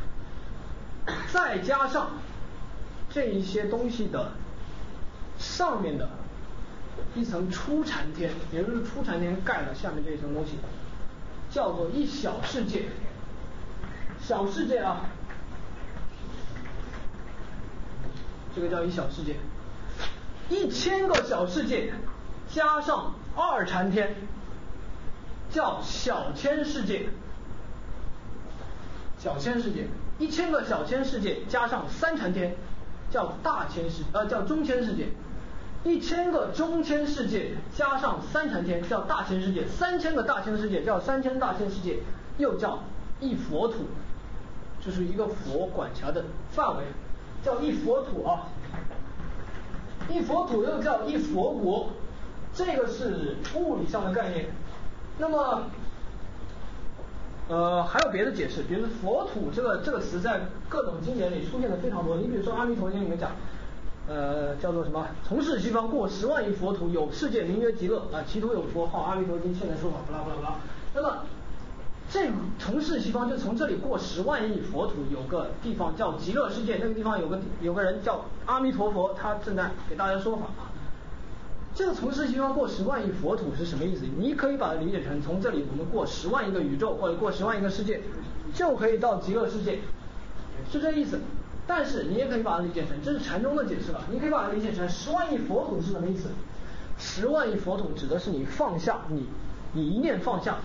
Speaker 1: 再加上这一些东西的上面的一层初禅天，也就是初禅天盖了下面这一层东西，叫做一小世界。小世界啊，这个叫一小世界，1000个小世界加上2禅天，叫小千世界。小千世界，1000个小千世界加上3禅天，叫叫中千世界。1000个中千世界加上3禅天，叫大千世界。3000个大千世界叫3000大千世界，又叫一佛土。就是一个佛管辖的范围，叫一佛土啊。一佛土又叫一佛国，这个是物理上的概念。那么，还有别的解释，比如说佛土这个词在各种经典里出现的非常多。你比如说《阿弥陀经》里面讲，叫做什么？从事西方过10万亿佛土，有世界名曰极乐啊，其土有佛号阿弥陀经，现在说法，不啦不啦不啦。那么这从事西方就从这里过10万亿佛土，有个地方叫极乐世界，那个地方有个人叫阿弥陀佛，他正在给大家说法啊。这个从事西方过10万亿佛土是什么意思？你可以把它理解成从这里我们过10万亿个宇宙，或者过10万亿个世界，就可以到极乐世界，是这意思。但是你也可以把它理解成，这是禅宗的解释了，你可以把它理解成10万亿佛土是什么意思？10万亿佛土指的是你放下你一念放下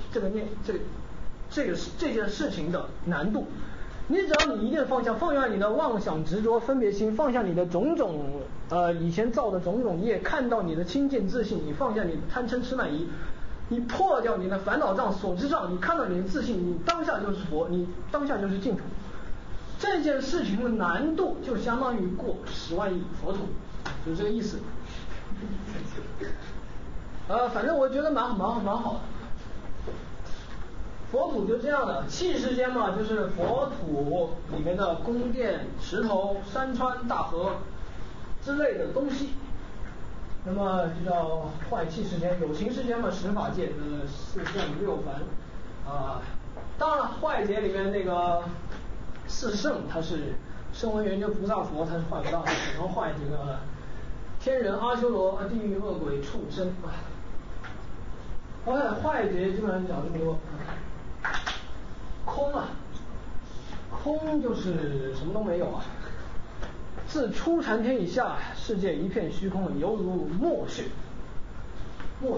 Speaker 1: 这件事情的难度。你只要你一念放下你的妄想执着分别心，放下你的种种以前造的种种业，看到你的清净自信，你放下你的贪嗔痴慢疑，你破掉你的烦恼障所知障，你看到你的自信，你当下就是佛，你当下就是净土。这件事情的难度就相当于过10万亿佛土，就是这个意思。反正我觉得蛮好的。佛土就这样的，器世间嘛，就是佛土里面的宫殿、石头、山川、大河之类的东西。那么就叫坏器世间，有情世间嘛，十法界4圣6凡当然坏劫里面那个4圣，他是声闻缘觉菩萨佛，他是坏不到的，只能坏这个天人、阿修罗、地狱、恶鬼、畜生坏劫基本上讲这么多。空空就是什么都没有啊。自初禅天以下，世界一片虚空，犹如墨血。墨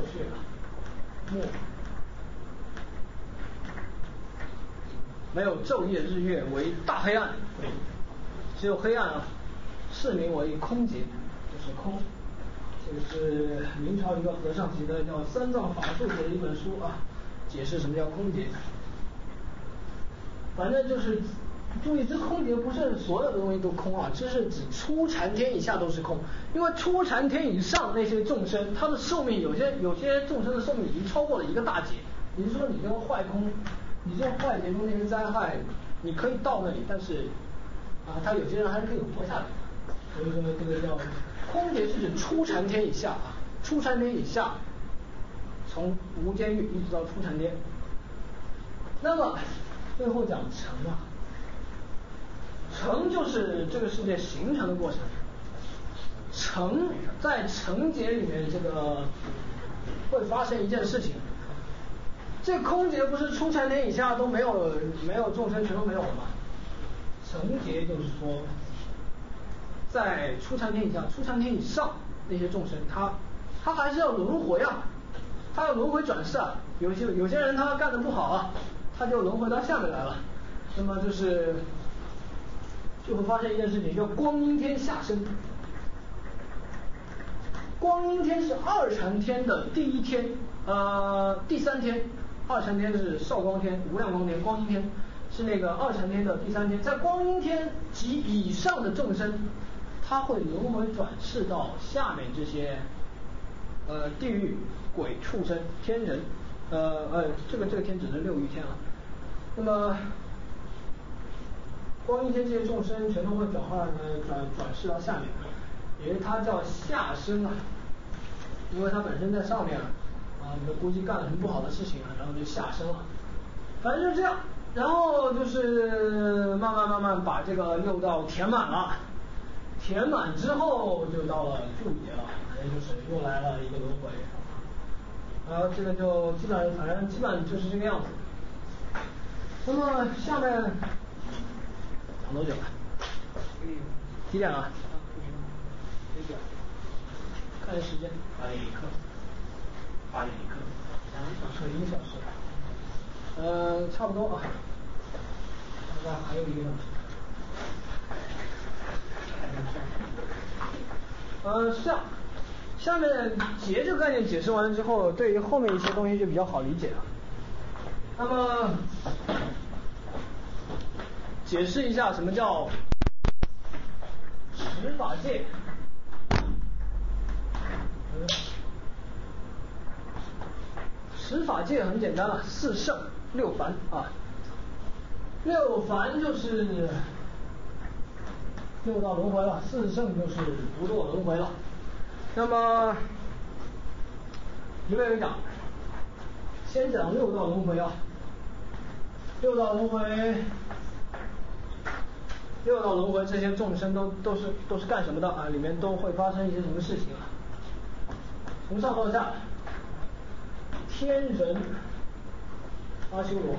Speaker 1: 没有昼夜日月，为大黑暗，只有黑暗世名为空劫，就是空。这个是明朝一个和尚写的叫《三藏法术》写的一本书解释什么叫空劫。反正就是注意，这空劫不是所有的东西都空这是指初禅天以下都是空，因为初禅天以上那些众生，他的寿命有些众生的寿命已经超过了一个大劫。也就是说，你这个坏空，你这个坏劫中那些灾害，你可以到那里，但是他有些人还是可以活下来。所以说这个叫空劫是指初禅天以下初禅天以下，从无间狱一直到初禅天。那么最后讲成就是这个世界形成的过程。在成劫里面，这个会发生一件事情。这空劫不是初禅天以下都没有众生全都没有了吗？成劫就是说，在初禅天以下、初禅天以上那些众生，他还是要轮回他要轮回转世有些人他干得不好他就轮回到下面来了。那么就会发生一件事情，叫光阴天下生。光阴天是二禅天的第一天，第3天。二禅天是少光天、无量光天，光阴天是那个二禅天的第3天。在光阴天及以上的众生，他会轮回转世到下面这些地狱、鬼、畜生、天人，这个天只是6欲天了。那么光阴天这些众生全都会转世到下面，因为它叫下生因为它本身在上面你们估计干了什么不好的事情然后就下生了。反正就是这样，然后就是慢慢把这个6道填满了，填满之后就到了注解了，反正就是又来了一个轮回。然后这个就基本就是这个样子。那么下面讲多久了？几点了？看时间。8点一刻。1小时。差不多大概还有1个小时。下面劫这个概念解释完了之后，对于后面一些东西就比较好理解了。那么解释一下什么叫十法界。十法界很简单4圣6凡6凡就是6道轮回了，4圣就是不堕轮回了。那么一个人讲，先讲6道轮回六道轮回，这些众生都是干什么的啊？里面都会发生一些什么事情啊？从上到下，天人阿修罗。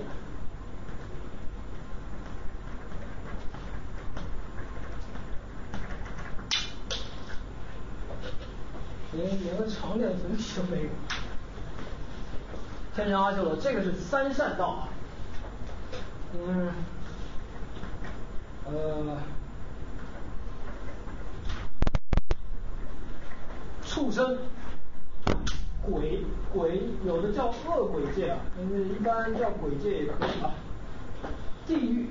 Speaker 1: 连个长点整体都没有。天人阿修罗，这个是三善道啊。畜生、鬼有的叫恶鬼界啊，但是一般叫鬼界也可以啊。地狱。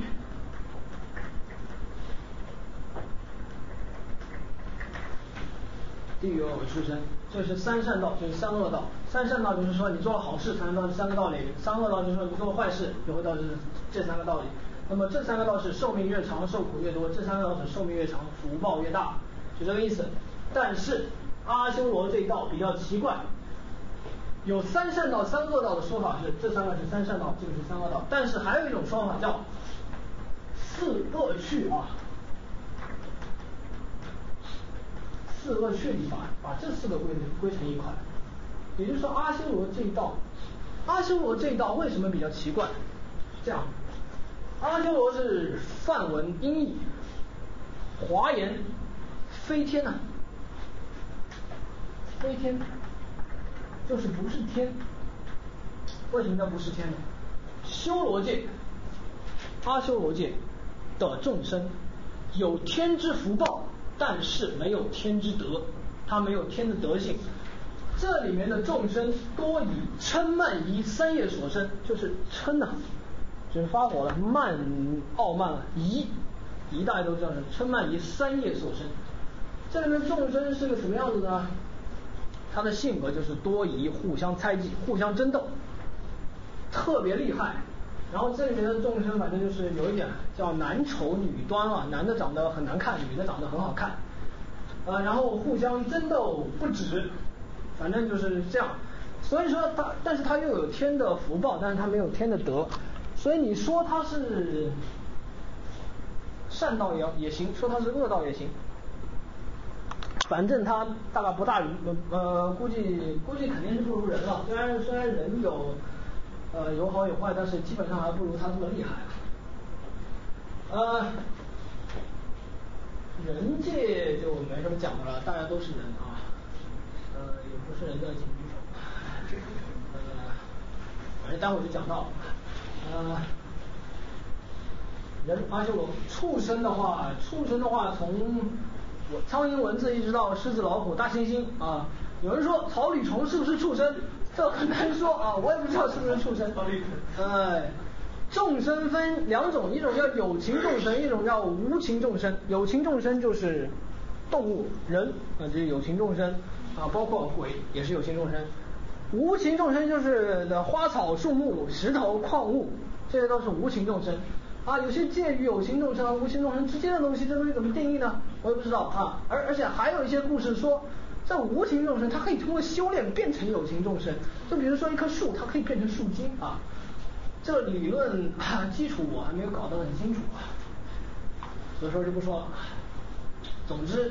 Speaker 1: 地狱恶鬼畜生，这是三善道，就是三恶道。三善道就是说你做了好事才能到这三个道理，三恶道就是说你做了坏事就会到这三个道理。那么这三个道是寿命越长受苦越多，这三个道是寿命越长福报越大，就这个意思。但是阿修罗这一道比较奇怪，有三善道三恶道的说法是这三个是三善道，这个是三恶道，但是还有一种说法叫四恶趣啊。四恶趣里把这四个归成一块，也就是说阿修罗这一道为什么比较奇怪？这样，阿修罗是梵文音译，华言飞天啊，飞天就是不是天。为什么叫不是天呢？修罗界，阿修罗界的众生有天之福报，但是没有天之德，他没有天的德性。这里面的众生多以嗔慢疑三业所生，就是嗔呐，就是发火了，慢傲慢了，疑大家都知道是嗔慢疑三业所生。这里面众生是个什么样子呢？他的性格就是多疑，互相猜忌，互相争斗，特别厉害。然后这里面的众生反正就是有一点叫男丑女端啊，男的长得很难看，女的长得很好看，然后互相争斗不止，反正就是这样。所以说但是他又有天的福报，但是他没有天的德，所以你说他是善道也行，说他是恶道也行，反正他大概不大于估计肯定是不如人了。虽然人有好有坏，但是基本上还不如他这么厉害啊。人界就没什么讲的了，大家都是人啊。有不是人的请举手。反正待会儿就讲到。人阿修罗，畜生的话从苍蝇蚊子一直到狮子老虎大猩猩啊。有人说草履虫是不是畜生？这很难说啊，我也不知道是不是畜生。众生分两种，一种叫有情众生，一种叫无情众生。有情众生就是动物、人这是有情众生啊，包括鬼也是有情众生。无情众生就是的花草树木、石头、矿物，这些都是无情众生啊。有些介于有情众生和无情众生之间的东西，这东西怎么定义呢？我也不知道啊。而且还有一些故事说，这无情众生它可以通过修炼变成有情众生，就比如说一棵树，它可以变成树精啊。这个理论基础我还没有搞得很清楚啊，所以说就不说了。总之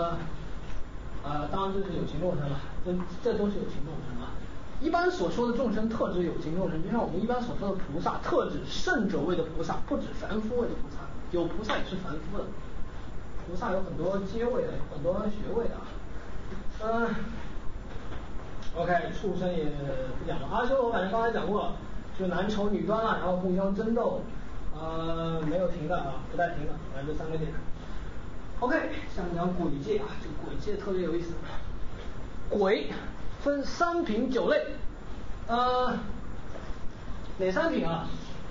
Speaker 1: 当然这是有情众生了，这都是有情众生啊。一般所说的众生特指有情众生，就像我们一般所说的菩萨特指圣者位的菩萨，不止凡夫位的菩萨，有菩萨也是凡夫的。菩萨有很多阶位的，有很多学位的啊。OK， 畜生也不讲了。阿修罗反正刚才讲过了，就男丑女端了，然后互相争斗，没有停的啊，不带停的，反正这三个点。OK， 下面讲鬼界啊，这个鬼界特别有意思。鬼分三品九类，哪三品啊？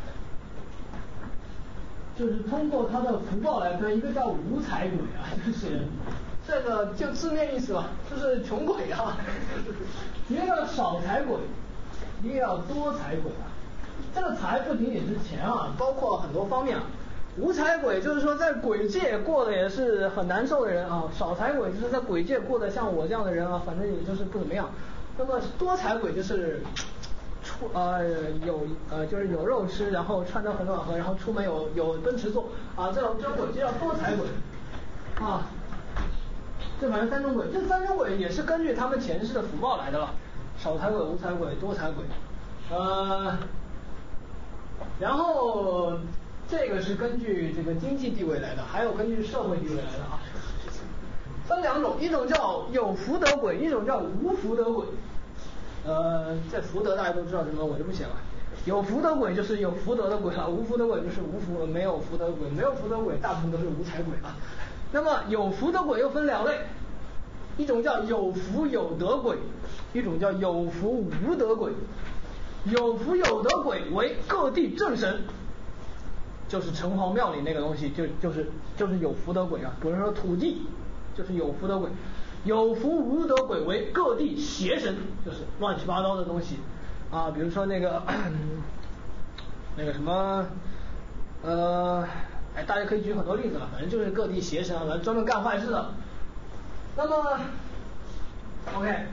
Speaker 1: 就是通过他的福报来分，一个叫无财鬼啊，就是这个就字面意思吧，就是穷鬼啊。一个叫少财鬼，一个叫多财鬼啊。这个财不仅仅是钱啊，包括很多方面啊。无财鬼就是说在鬼界过得也是很难受的人啊，少财鬼就是在鬼界过得像我这样的人啊，反正也就是不怎么样。那么多财鬼就是就是有肉吃，然后穿得很暖和，然后出门有奔驰坐啊，这种鬼就叫多财鬼啊。这反正三种鬼，这三种鬼也是根据他们前世的福报来的了，少财鬼、无财鬼、多财鬼，然后这个是根据这个经济地位来的，还有根据社会地位来的啊。分两种，一种叫有福德鬼，一种叫无福德鬼。这福德大家都知道什么，我就不写了。有福德鬼就是有福德的鬼了，无福德鬼就是没有福德鬼，没有福德鬼大部分都是无财鬼啊。那么有福德鬼又分两类，一种叫有福有德鬼，一种叫有福无德鬼。有福有德鬼为各地正神，就是城隍庙里那个东西，就是有福德鬼啊。比如说土地，就是有福德鬼。有福无德鬼为各地邪神，就是乱七八糟的东西啊。比如说那个什么大家可以举很多例子了，反正就是各地邪神啊，专门干坏事的。那么 OK，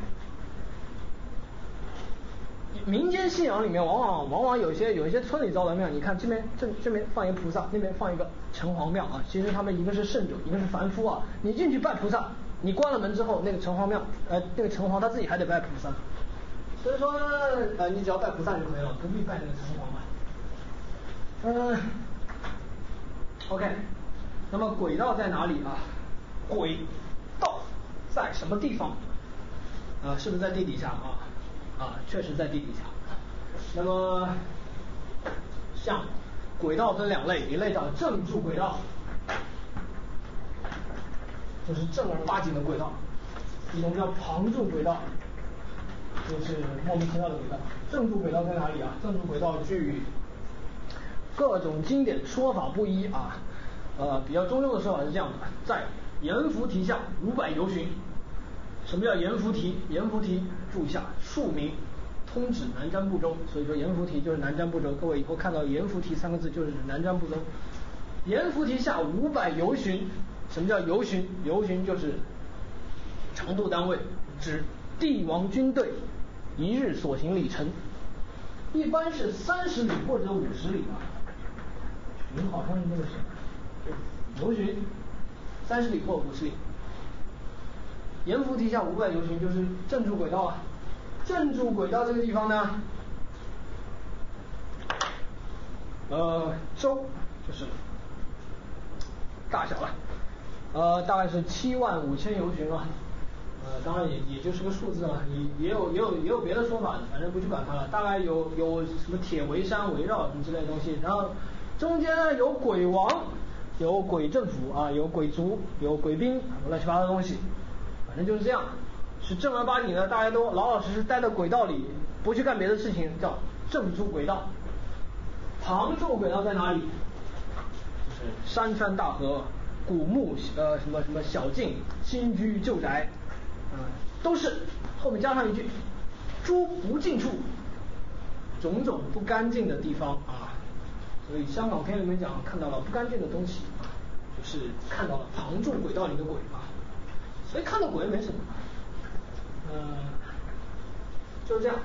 Speaker 1: 民间信仰里面往往有一些村里造的庙，你看这边放一个菩萨，那边放一个城隍庙啊。其实他们一个是圣者，一个是凡夫啊。你进去拜菩萨，你关了门之后，那个城隍庙那个城隍他自己还得拜菩萨。所以说你只要拜菩萨就可以了，不必拜那个城隍嘛。OK， 那么轨道在哪里啊？轨道在什么地方？是不是在地底下啊？确实在地底下。那么像轨道分两类，一类叫正柱轨道，就是正儿八经的轨道；一种叫旁柱轨道，就是莫名其妙的轨道。正柱轨道在哪里啊？正柱轨道据各种经典说法不一啊，比较中庸的说法是这样的，在阎浮提下500由旬。什么叫阎浮提？阎浮提注一下，庶民通指南瞻部洲，所以说阎浮提就是南瞻部洲。各位以后看到阎浮提3个字就是南瞻部洲。阎浮提下500由旬，什么叫由旬？由旬就是长度单位，指帝王军队一日所行里程，一般是30里或者50里啊。巡好像是这个是由旬30里或50里。阎浮提下500由旬就是正柱轨道啊。正柱轨道这个地方呢，周就是大小了，大概是75000由旬啊。当然也就是个数字了，也有别的说法的，反正不去管它了。大概有什么铁围山围绕什么之类的东西，然后中间呢有鬼王，有鬼政府啊，有鬼族，有鬼兵，乱七八糟的东西。反正就是这样，是正儿八经的，大家都老老实实待在轨道里，不去干别的事情，叫正柱轨道。旁柱轨道在哪里？就是山川大河、古墓什么小径、新居旧宅，都是后面加上一句诸不净处，种种不干净的地方啊。所以香港片里面讲看到了不干净的东西啊，就是看到了旁柱轨道里的鬼啊。所以看到鬼没什么，就是这样。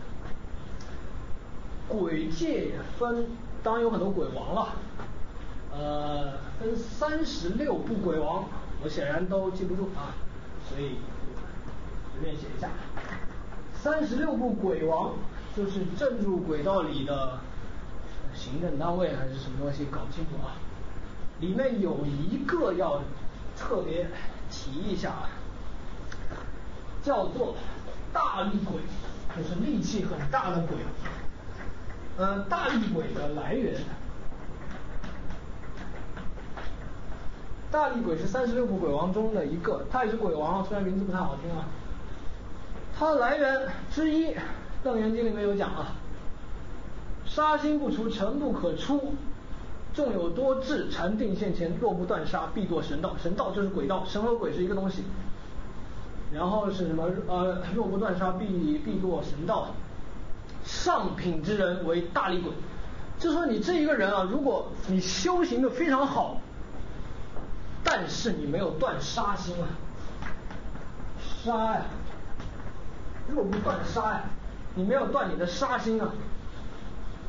Speaker 1: 鬼界分，当然有很多鬼王了，分36部鬼王，我显然都记不住啊，所以随便写一下。36部鬼王就是正柱轨道里的行政单位还是什么东西，搞不清楚啊。里面有一个要特别提一下啊。叫做大力鬼，就是力气很大的鬼。大力鬼的来源，大力鬼是36部鬼王中的一个，他也是鬼王，虽然名字不太好听啊。它的来源之一，《楞严经》里面有讲啊，杀心不除，诚不可出。纵有多智，禅定现前，若不断杀，必堕神道。神道就是鬼道，神和鬼是一个东西。然后是什么？若不断杀，必堕神道。上品之人为大力鬼，就是说你这一个人啊，如果你修行的非常好，但是你没有断杀心啊，杀呀，若不断杀呀，你没有断你的杀心啊，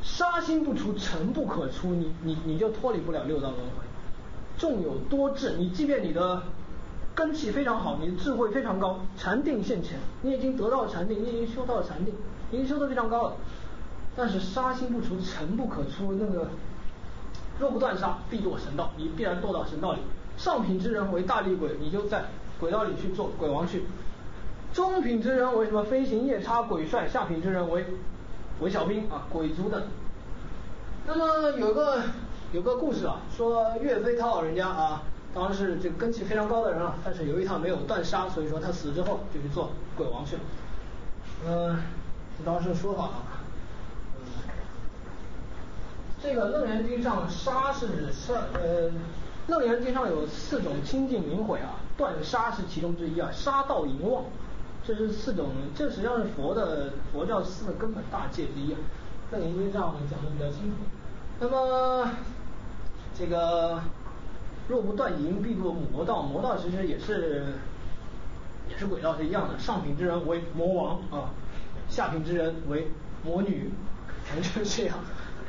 Speaker 1: 杀心不除，诚不可出，你就脱离不了六道轮回。众有多智，你即便你的根气非常好，你的智慧非常高，禅定现前，你已经得到了禅定，你已经修到了禅定，你已经修得非常高了，但是杀心不除，诚不可出，那个若不断杀，必堕神道，你必然堕到神道里。上品之人为大力鬼，你就在鬼道里去做鬼王去。中品之人为什么飞行夜叉鬼帅，下品之人为小兵啊鬼卒等。那么有个故事啊，说岳飞他老人家啊，当然是这个根气非常高的人了，但是由于他没有断杀，所以说他死之后就去做鬼王去了。这当时的说法啊。这个《楞严经》上杀是楞严经上有4种清净明毁啊，断杀是其中之一啊，杀盗淫妄，这是4种，这实际上是佛教4个根本大戒之一啊。楞严经上讲的比较清楚。那么这个若不断淫，必堕魔道，魔道其实也是鬼道是一样的，上品之人为魔王啊，下品之人为魔女，全就是这样。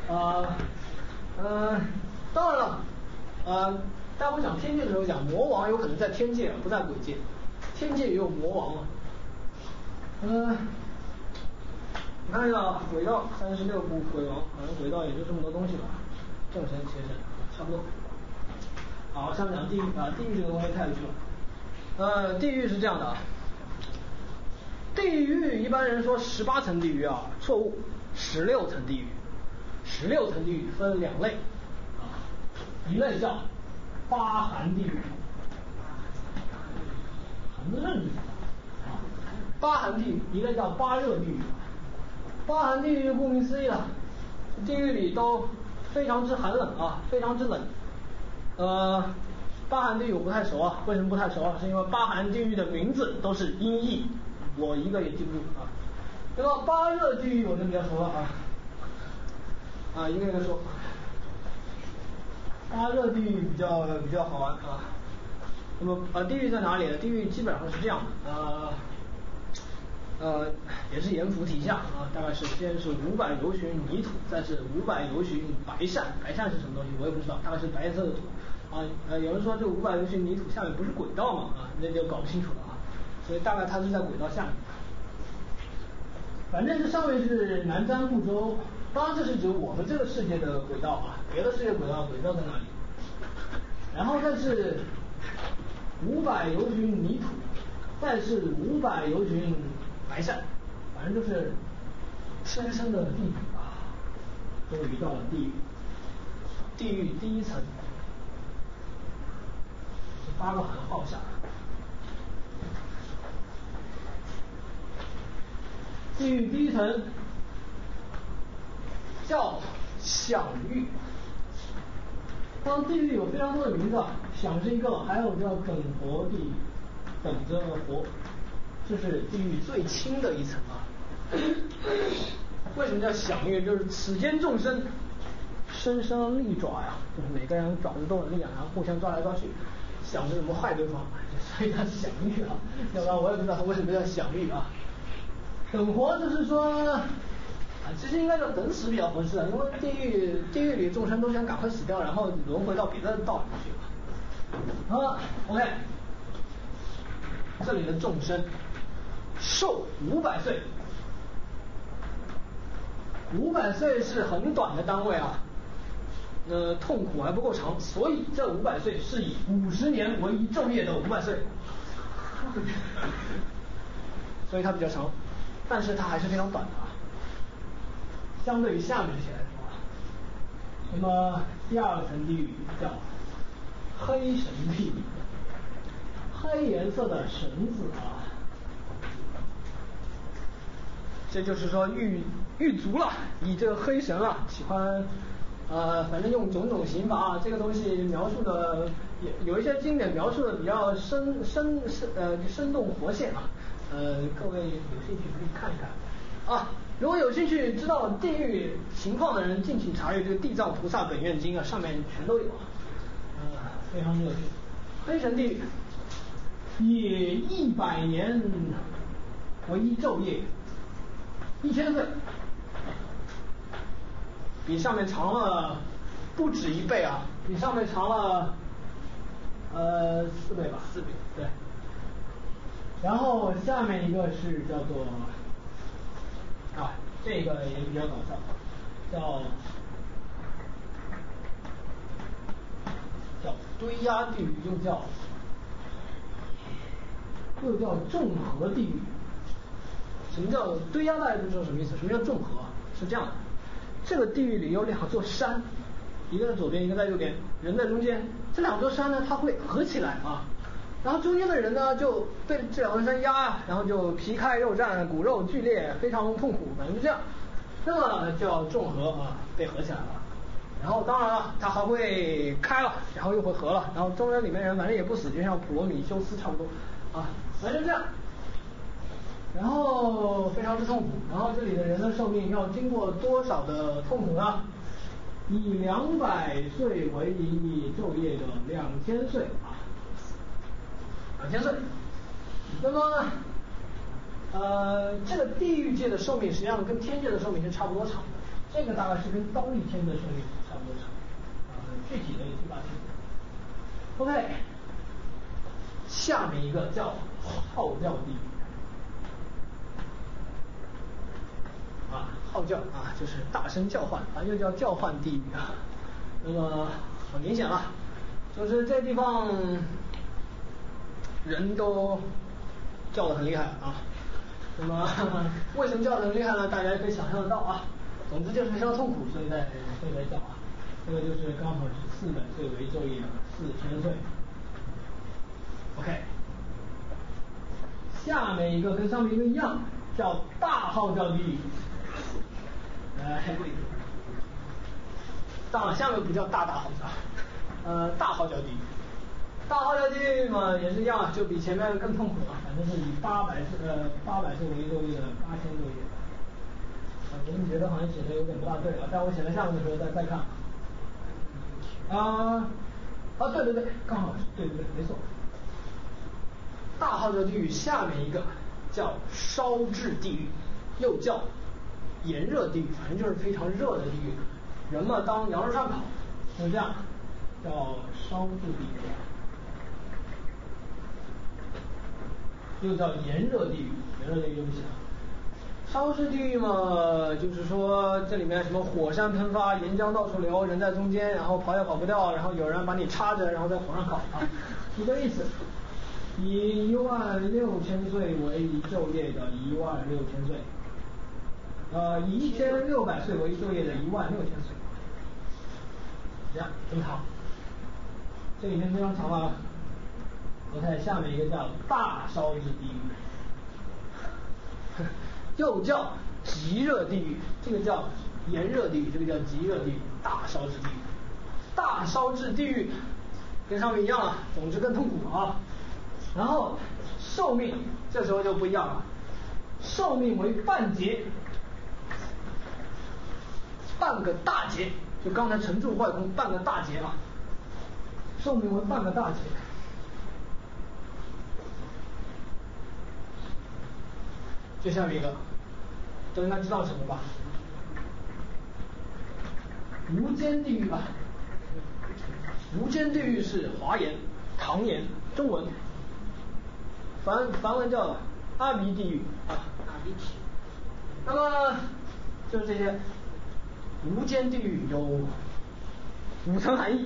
Speaker 1: 当然了，待会讲天界的时候讲魔王有可能在天界，不在鬼界，天界也有魔王啊。你看一下啊，鬼道36部鬼王，好像鬼道也就这么多东西吧，正神邪神差不多。好，下面讲地狱啊，地狱这个东西太有趣了。地狱是这样的啊，地狱一般人说18层地狱啊，错误，16层地狱。16层地狱分2类啊，一类叫八寒地狱，寒热地狱啊，八寒地狱，一类叫八热地狱。八寒地狱顾名思义了，地狱里都非常之寒冷啊，非常之冷。八寒地狱我不太熟啊，为什么不太熟啊？是因为八寒地狱的名字都是音译，我一个也记不住啊。那么八热地狱我就比较熟了啊，一个一个说。八热地狱比较好玩啊。那么地狱在哪里呢？地狱基本上是这样的，也是阎浮提下啊，大概是先是500由旬泥土，再是500由旬白鳝，白鳝是什么东西我也不知道，大概是白色的土啊。有人说这500由旬泥土下面不是轨道嘛啊，那就搞不清楚了啊。所以大概它是在轨道下面。反正这上面是南瞻部洲，当然这是指我们这个世界的轨道啊，别的世界轨道在哪里？然后再是500由旬泥土，再是500由旬白鳝，反正就是深深的地狱啊，终于到了地狱。地狱第一层是8个寒号下来。地狱第一层叫享狱，当地狱有非常多的名字，享是一个，还有叫等活地狱，等着活，这是地狱最轻的一层啊。为什么叫享狱？就是此间众生身生利爪呀，就是每个人爪子都很利啊，然后互相抓来抓去，想着怎么害对方，所以它是享狱啊。要不然我也不知道它为什么叫享狱啊。等活就是说，其实应该叫等死比较合适，因为地狱里众生都想赶快死掉，然后轮回到别的道里去嘛。好 ，OK， 这里的众生寿500岁，500岁是很短的单位啊，痛苦还不够长，所以这500岁是以50年为一昼夜的500岁，所以它比较长。但是它还是非常短的啊，相对于下面这些来说啊。那么第2层地狱叫黑神地狱，黑颜色的绳子啊，这就是说狱卒了，以这个黑绳了，喜欢反正用种种刑罚啊，这个东西描述的有一些经典描述的比较生动活现啊。各位有兴趣可以看一看啊。如果有兴趣知道地狱情况的人，敬请查阅这个《地藏菩萨本愿经》啊，上面全都有非常有趣。黑神地狱也100年为一昼夜，1000岁。 比上面长了不止1倍啊，比上面长了4倍吧，4倍，对。然后下面一个是叫做这个也比较搞笑，叫堆压地狱，又叫重合地狱。什么叫堆压？大家都知道什么意思？什么叫重合？是这样的，这个地狱里有2座山，一个在左边，一个在右边，人在中间。这2座山呢，它会合起来啊，然后中间的人呢就被这2座山压，然后就皮开肉绽，骨肉剧烈，非常痛苦，反正就这样。那么叫重合啊，被合起来了。然后当然了，它还会开了，然后又会合了，然后中间里面人反正也不死，就像普罗米修斯差不多啊，反正就这样。然后非常之痛苦，然后这里的人的寿命要经过多少的痛苦呢？以200岁为一昼夜的2000岁啊，2000岁。那么这个地狱界的寿命实际上跟天界的寿命是差不多长的，这个大概是跟刀立天的寿命差不多长，具体的也记不清。OK， 下面一个叫号叫地狱。号叫就是大声叫唤又叫叫唤地狱啊。那么很明显了，就是这地方人都叫得很厉害啊。那么为什么叫得很厉害呢？大家可以想象得到啊。总之就是非常痛苦，所以在叫啊。这个就是刚好是400岁为昼夜的4000岁。OK， 下面一个跟上面一个一样，叫大号叫地狱。当然下面不叫大号叫，大号叫地狱。大号叫地狱嘛也是一样，就比前面更痛苦了，反正是以800岁为昼夜的8000昼夜。我怎么觉得好像写的有点不大对啊？在我写在下面的时候再看。对，刚好对，没错。大号叫地狱，下面一个叫烧制地狱，又叫炎热地狱，反正就是非常热的地狱。人嘛当羊肉串烤，就是这样，叫烧制地狱，又叫炎热地狱。炎热地狱就不行了。烧制地狱嘛，就是说这里面什么火山喷发，岩浆到处流，人在中间，然后跑也跑不掉，然后有人把你插着，然后在火上烤一个意思。以16000岁为一昼夜的16000岁，以1600岁为一昼夜的16000岁，这样这么长，这已经非常长了。OK， 下面一个叫大烧制地狱，又叫极热地狱，这个叫炎热地狱，这个叫极热地狱，大烧制地狱。大烧制地狱跟上面一样了，总之更痛苦啊。然后寿命这时候就不一样了，寿命为半劫，半个大劫，就刚才沉住坏空半个大劫寿命为半个大劫。这下面一个都应该知道什么吧？无间地狱无间地狱是华言、唐言、中文，梵文叫阿鼻地狱阿鼻体。那么就是这些。无间地狱有5层含义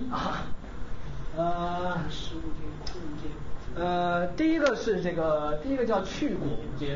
Speaker 2: 食无间、空无间。
Speaker 1: 第一个是第一个叫去果无间。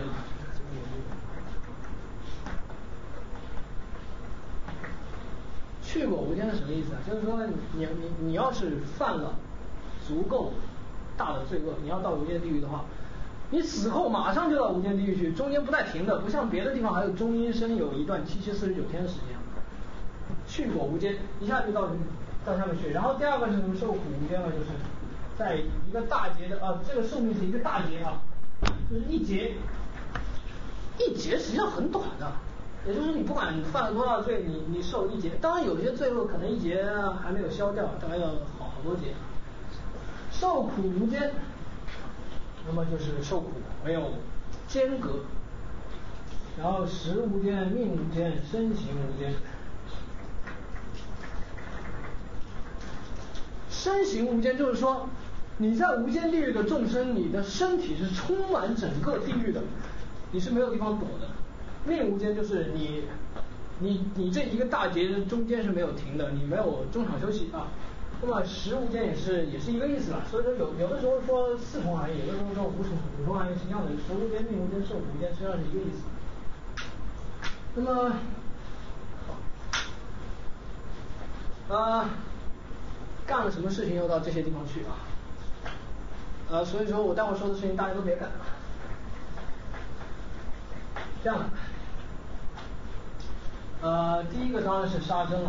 Speaker 1: 去果无间是什么意思啊？就是说你要是犯了足够大的罪恶，你要到无间地狱的话，你死后马上就到无间地狱去，中间不带停的，不像别的地方还有中阴身有一段7749天的时间。去果无间，一下就到下面去。然后第二个是什么？受苦无间了，就是在一个大劫的这个寿命是一个大劫就是一劫实际上很短的，也就是你不管犯了多大的罪，你受一劫。当然有些罪恶可能一劫还没有消掉，大概要好多劫。受苦无间，那么就是受苦没有间隔，然后食无间、命无间、身形无间。 身形无间，就是说你在无间地狱的众生，你的身体是充满整个地狱的，你是没有地方躲的。命无间就是你这一个大劫中间是没有停的，你没有中场休息啊。那么时无间也是一个意思了，所以说有的时候说四重含义，有的时候说五重含义是一样的，时无间、命无间、寿无间实际上是一个意思。那么干了什么事情又到这些地方去啊？所以说我待会说的事情大家都别干。这样第一个当然是杀生了，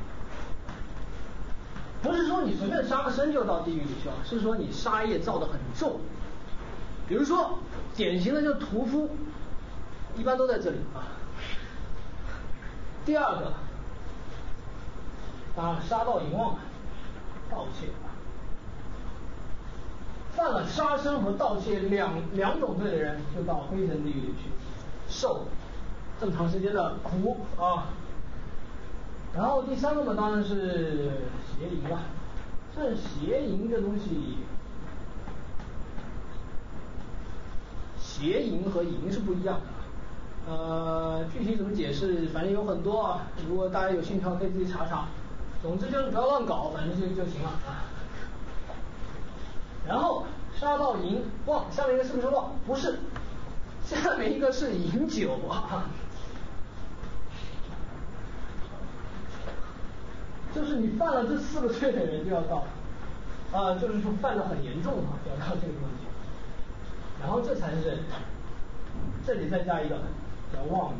Speaker 1: 不是说你随便杀个生就到地狱里去了，是说你杀业造得很重。比如说典型的就是屠夫，一般都在这里啊。第二个当然杀盗淫妄，盗窃犯了杀生和盗窃两种罪的人，就到灰尘地狱里去受这么长时间的苦啊。然后第三个嘛，当然是邪淫了。这邪淫这东西，邪淫和淫是不一样的。具体怎么解释，反正有很多啊。如果大家有兴趣的话，可以自己查查。总之就是不要乱搞，反正就行了啊。然后杀盗淫妄，下面一个是不是妄？不是，下面一个是饮酒啊。就是你犯了这4个罪的人就要到，就是说犯得很严重嘛，就要到这个地方去。然后这才是，这里再加一个叫妄语。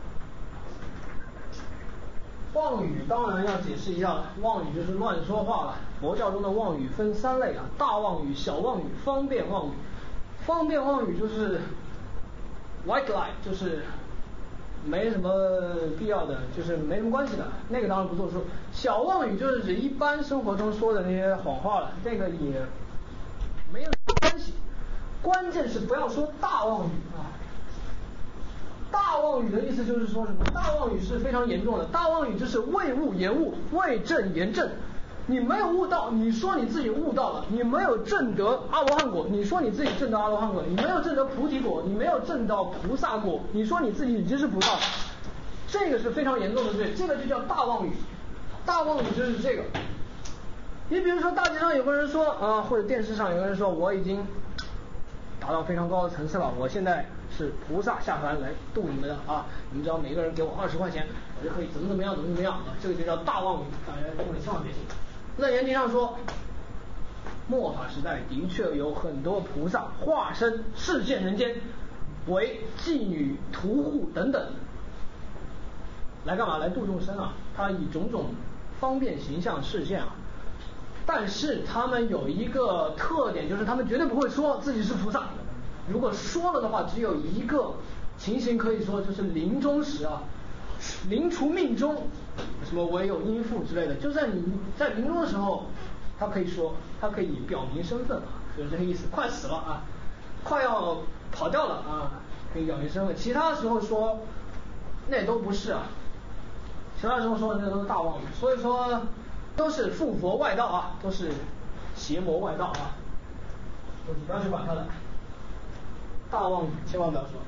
Speaker 1: 妄语当然要解释一下了，妄语就是乱说话了。佛教中的妄语分3类啊，大妄语、小妄语、方便妄语。方便妄语就是 white lie， 就是没什么必要的，就是没什么关系的，那个当然不作数。小妄语就是指一般生活中说的那些谎话了，这个也没有关系。关键是不要说大妄语啊。大妄语的意思就是说什么？大妄语是非常严重的。大妄语就是为悟言悟，为正言正。你没有悟到，你说你自己悟到了；你没有证得阿罗汉果，你说你自己证得阿罗汉果；你没有证得菩提果，你没有证到菩萨果，你说你自己已经是菩萨了。这个是非常严重的罪，这个就叫大妄语。大妄语就是这个。你比如说大街上有个人说或者电视上有个人说我已经达到非常高的层次了，我现在是菩萨下凡来度你们的啊！你们只要每个人给我20块钱，我就可以怎么样啊！这个就叫大妄语，大家用的千万别信。楞严经上说，末法时代的确有很多菩萨化身示现人间，为妓女、屠户等等，来干嘛？来度众生啊！他以种种方便形象示现啊。但是他们有一个特点，就是他们绝对不会说自己是菩萨。如果说了的话，只有一个情形可以说，就是临终时啊，临除命终，什么唯有应付之类的，就在你在临终的时候，他可以说，他可以表明身份啊，就是这个意思。快死了啊，快要跑掉了啊，可以表明身份。其他时候说，那都不是啊，其他时候说的那都是大妄语。所以说，都是附佛外道啊，都是邪魔外道啊，你不要去管他的。大妄语千万不要说。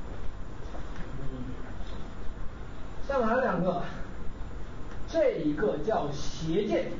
Speaker 1: 下面还有2个，这一个叫邪见。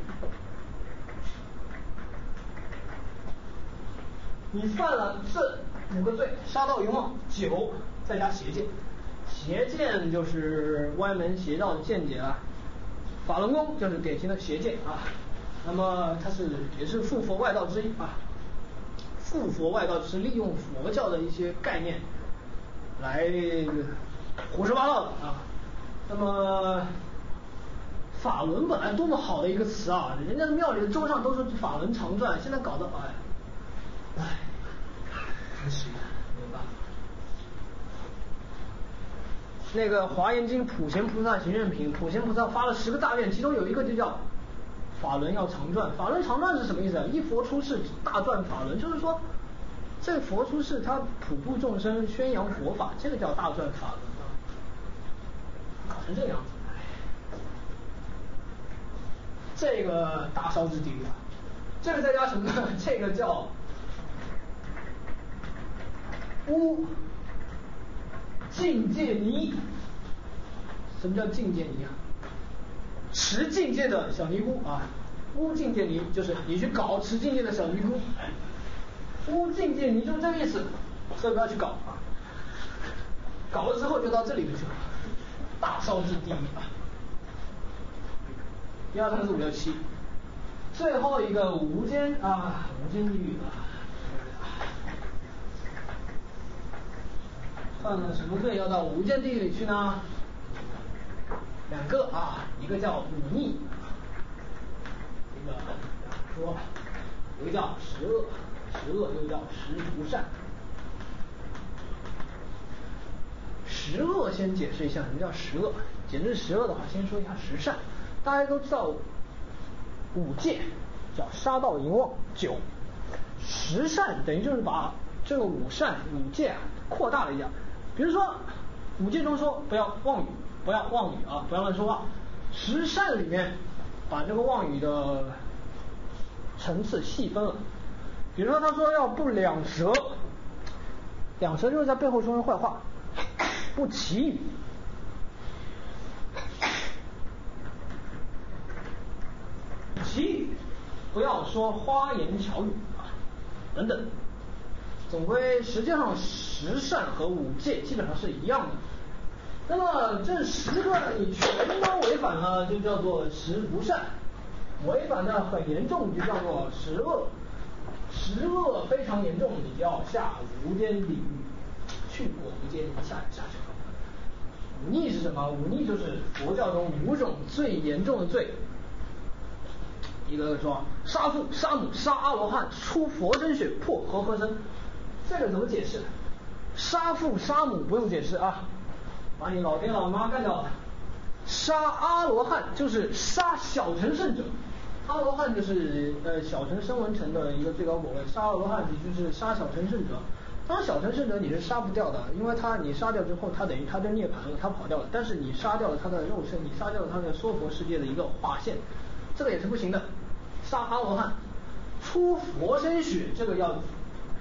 Speaker 1: 你犯了这5个罪：杀盗淫妄、酒，再加邪见。邪见就是歪门邪道的见解啊。法轮功就是典型的邪见啊。那么它也是附佛外道之一啊。附佛外道是利用佛教的一些概念来胡说八道的啊。那么法轮本来多么好的一个词啊，人家的庙里的桌上都是法轮常转，现在搞得真是没有办法。那个华严经普贤菩萨行愿品，普贤菩萨发了10个大愿，其中有一个就叫法轮要常转。法轮常转是什么意思啊？一佛出世，大转法轮，就是说这个佛出世，他普度众生，宣扬佛法，这个叫大转法轮啊。搞成这个样子，这个大烧之地狱啊！ 这个再加什么呢？这个叫乌境界泥。什么叫境界泥啊？持境界的小尼姑啊，乌境界泥就是你去搞持境界的小尼姑，乌境界泥就是这个意思，所以不要去搞啊。搞了之后就到这里面去了，大烧至地狱啊。1、2、3、4、5、6、7，最后一个无间啊，无间地狱啊。犯了什么罪要到无间地狱里去呢？2个啊，一个叫忤逆，一个说，一个叫十恶，十恶又叫十不善。十恶先解释一下什么叫十恶，解释十恶的话，先说一下十善。大家都知道5戒叫杀盗淫妄酒，十善等于就是把这个5善5戒扩大了一下。比如说5戒中说不要妄语，不要妄语啊，不要乱说话。十善里面把这个妄语的层次细分了。比如说他说要不两舌，两舌就是在背后说人坏话，不绮语，绮语不要说花言巧语啊等等。总归实际上十善和5戒基本上是一样的。那么这10个你全都违反了，就叫做十不善；违反的很严重，就叫做十恶。十恶非常严重，你就要下无间地狱，去过无间下去。忤逆是什么？忤逆就是佛教中5种最严重的罪。一个说杀父杀母杀阿罗汉出佛身血破和合身，这个怎么解释？杀父杀母不用解释啊，把你老爹老妈干掉了。杀阿罗汉就是杀小乘圣者，阿罗汉就是小乘声闻乘的一个最高果位，杀阿罗汉你就是杀小乘圣者。当然小乘圣者你是杀不掉的，因为你杀掉之后，他等于他就涅槃了，他跑掉了。但是你杀掉了他的肉身，你杀掉了他的娑婆世界的一个化现，这个也是不行的。杀阿罗汉出佛身血，这个要仔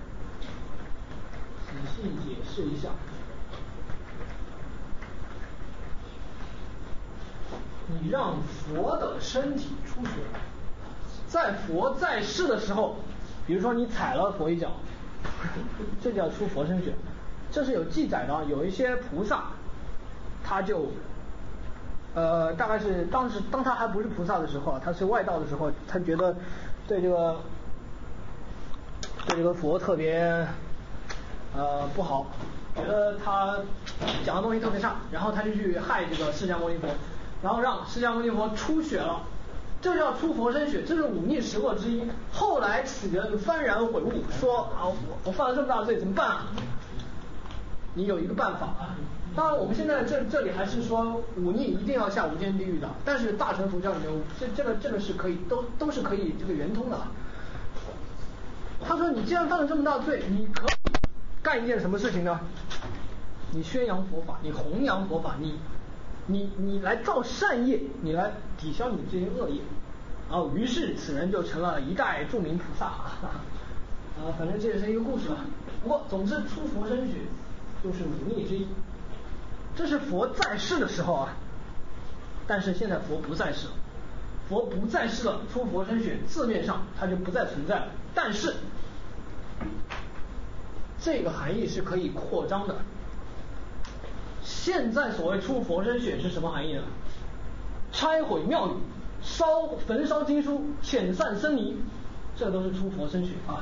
Speaker 1: 细解释一下。你让佛的身体出血，在佛在世的时候，比如说你踩了佛一脚，这叫出佛身血，这是有记载的。有一些菩萨，他就大概是当他还不是菩萨的时候，他是外道的时候，他觉得对这个佛特别不好，觉得他讲的东西特别差，然后他就去害这个释迦牟尼佛，然后让释迦牟尼佛出血了，这叫出佛身血，这是忤逆10恶之一。后来此人幡然悔悟，说啊，我犯了这么大的罪，怎么办啊？你有一个办法啊。当然我们现在这里还是说忤逆一定要下无间地狱的，但是大乘佛教里面这个是可以都是可以这个圆通的。他说你既然犯了这么大的罪，你可以干一件什么事情呢？你宣扬佛法，你弘扬佛法，你来造善业，你来抵消你这些恶业。然后于是此人就成了一代著名菩萨反正这也是一个故事吧。不过总之出佛身血就是忤逆之一，这是佛在世的时候啊。但是现在佛不在世了，佛不在世了，出佛身血字面上它就不再存在了，但是这个含义是可以扩张的。现在所谓出佛身血是什么含义呢？拆毁庙宇、焚烧经书、遣散僧尼，这都是出佛身血啊。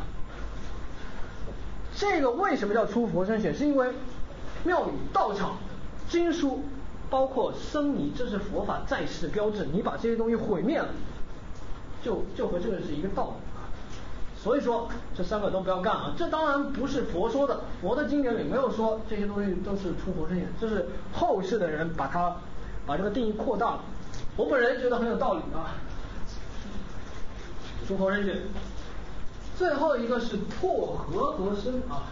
Speaker 1: 这个为什么叫出佛身血？是因为庙宇、道场、经书，包括僧尼，这是佛法在世的标志。你把这些东西毁灭了，就和这个是一个道理啊。所以说这3个都不要干啊。这当然不是佛说的，佛的经典里没有说这些东西都是出佛身血，这是后世的人把这个定义扩大了。我本人觉得很有道理啊。出佛身血。最后一个是破和合身啊。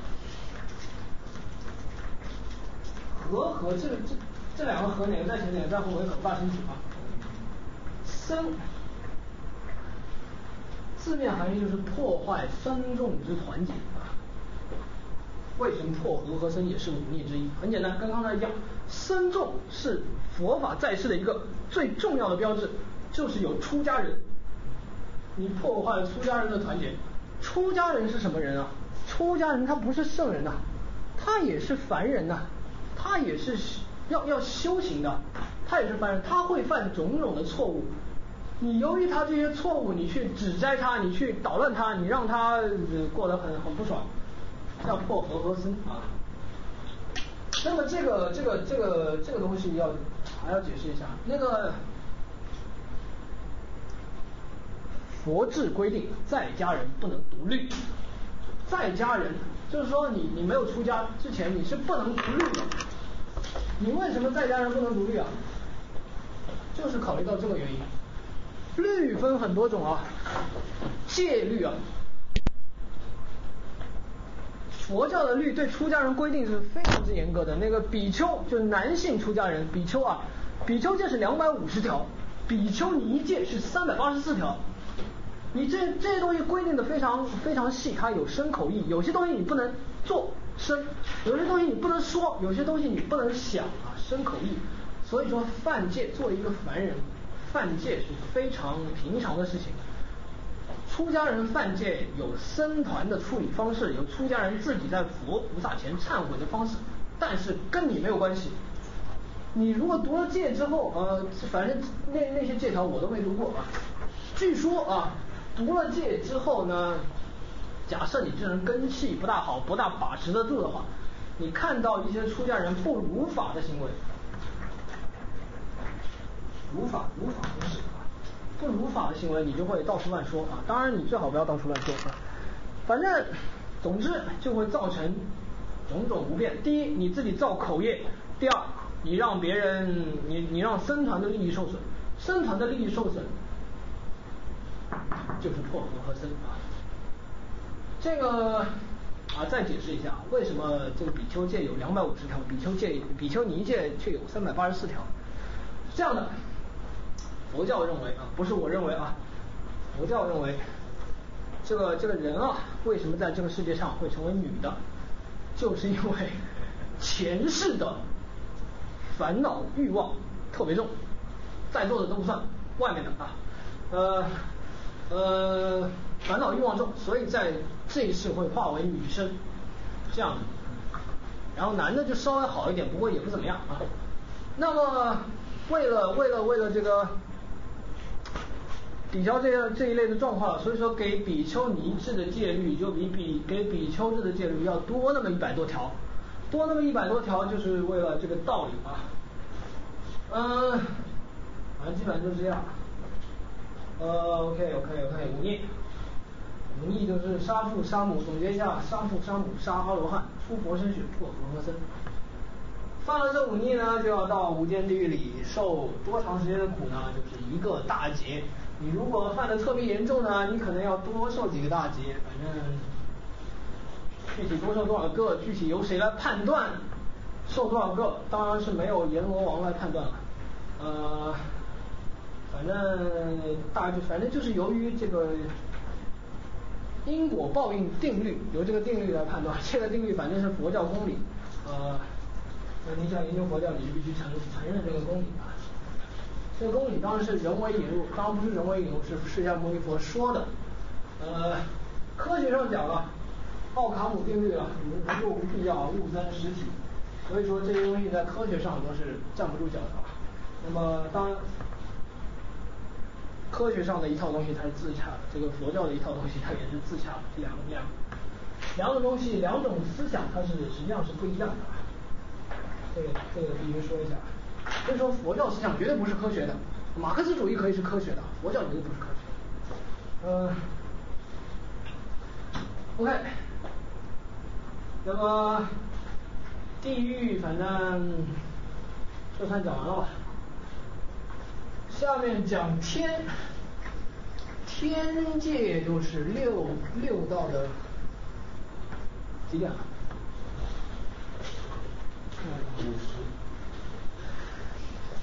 Speaker 1: 和这2个和哪个在前哪个在后为可不大清楚啊。 字面含义就是破坏僧众之团结啊。为什么破和合僧也是忤逆之一？很简单，跟刚才一样，僧众是佛法在世的一个最重要的标志，就是有出家人。你破坏了出家人的团结，出家人是什么人啊？出家人他不是圣人呐，他也是凡人呐，他也是要修行的，他也是凡人，他会犯种种的错误。你由于他这些错误，你去指摘他，你去捣乱他，你让他过得很不爽。叫破和合僧啊。那么这个东西还要解释一下。那个佛制规定，在家人不能读律。在家人就是说你没有出家之前，你是不能读律的。你为什么在家人不能读律啊？就是考虑到这个原因。律分很多种啊，戒律啊。佛教的律对出家人规定是非常之严格的。那个比丘就是男性出家人，比丘啊，比丘戒是250条，比丘尼戒是384条。你这些东西规定的非常非常细，它有身口意，有些东西你不能做身，有些东西你不能说，有些东西你不能想啊，身口意。所以说犯戒，作为一个凡人，犯戒是非常平常的事情。出家人犯戒有僧团的处理方式，有出家人自己在佛菩萨前忏悔的方式，但是跟你没有关系。你如果读了戒之后，反正那些戒条我都没读过啊。据说啊，读了戒之后呢，假设你这人根气不大好，不大把持得住的话，你看到一些出家人不如法的行为，如法不是啊，不如法的行为，你就会到处乱说啊。当然你最好不要到处乱说啊。反正总之就会造成种种不便。第一，你自己造口业；第二，你让别人你让僧团的利益受损。僧团的利益受损，就是破和合僧啊。这个啊，再解释一下，为什么这个比丘戒有250条，比丘尼戒却有384条？这样的。佛教认为啊，不是我认为啊，佛教认为，这个人啊，为什么在这个世界上会成为女的，就是因为前世的烦恼欲望特别重，在座的都不算，外面的啊，烦恼欲望重，所以在这一世会化为女生，这样的。然后男的就稍微好一点，不过也不怎么样啊。那么为了这个抵消这一类的状况，所以说给比丘尼制的戒律就给比丘制的戒律要多那么100多条，多那么100多条就是为了这个道理啊。反正基本上就是这样。OK， 忤逆就是杀父杀母，总结一下：杀父杀母，杀阿罗汉，出佛身血，破和合僧。犯了这忤逆呢，就要到无间地狱里受多长时间的苦呢？就是1个大劫。你如果犯的特别严重呢，你可能要多受几个大劫。反正具体多受多少个，具体由谁来判断受多少个，当然是没有阎罗王来判断了。反正就是由于这个因果报应定律，由这个定律来判断。这个定律反正是佛教公理，那你想研究佛教，你就必须承认这个公理啊。这个公理当然是人为引入，当然不是人为引入，是释迦牟尼佛说的。科学上讲啊，奥卡姆定律啊，无过无必要，物增实体。所以说这些东西在科学上都是站不住脚的啊。那么当然，科学上的一套东西它是自洽的，这个佛教的一套东西它也是自洽的，两种东西，两种思想它是实际上是不一样的啊。这个必须说一下。所以说佛教思想绝对不是科学的，马克思主义可以是科学的，佛教绝对不是科学的。OK， 那么地狱反正就算讲完了吧。下面讲天界，就是六道的几点了？50。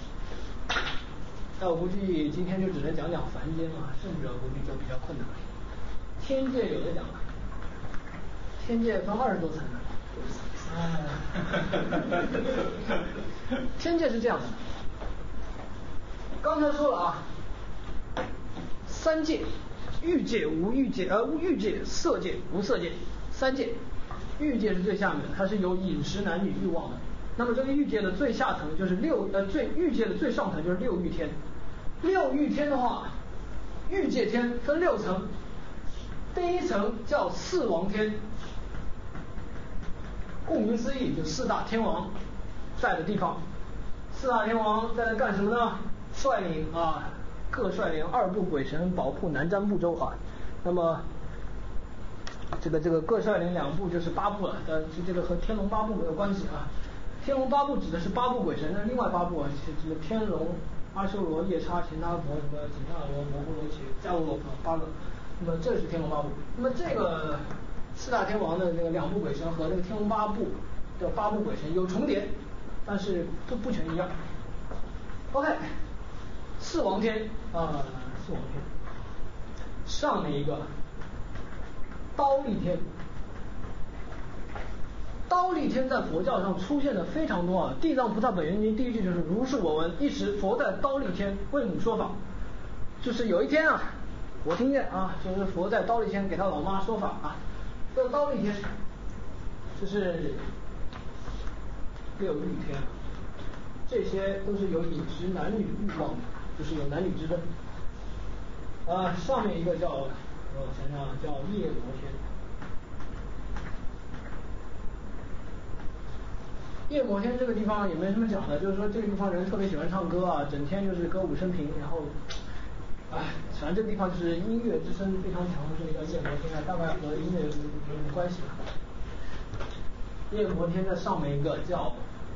Speaker 1: 那我估计今天就只能讲凡间了，圣者估计就比较困难。 天界有的讲了，天界分20多层的。天界是这样的，刚才说了啊，3界，欲界、无欲界、欲界、色界、无色界，3界。欲界是最下面的，它是有饮食男女欲望的。那么这个欲界的最下层就是欲界的最上层就是6欲天。6欲天的话，欲界天分6层，第一层叫4王天。顾名思义，就4大天王在的地方。4大天王在那干什么呢？率领各率领2部鬼神保护南瞻部洲啊。那么这个各率领2部就是8部了，这个和天龙8部没有关系啊。天龙8部指的是8部鬼神，那另外8部啊，什么天龙、阿修罗、夜叉、乾闥婆、什么紧那罗、摩诃罗伽、迦卢罗8个。那么这是天龙8部。那么这个4大天王的那个2部鬼神和那个天龙8部的8部鬼神有重叠，但是不全一样。OK， 4王天4王天，上面一个刀立天。刀立天在佛教上出现的非常多啊，《地藏菩萨本愿经》第1句就是如是我闻，一时佛在刀立天为母说法。就是有一天啊，我听见啊，就是佛在刀立天给他老妈说法啊。这个刀立天，这是6欲天，这些都是有饮食男女欲望的，就是有男女之分。上面一个叫我想想叫夜摩天。夜摩天这个地方也没什么讲的，就是说这个地方人特别喜欢唱歌啊，整天就是歌舞升平，然后反正这个地方就是音乐之声非常强，所以叫夜摩天啊，大概和音乐有什么关系呢？夜摩天的上面一个叫，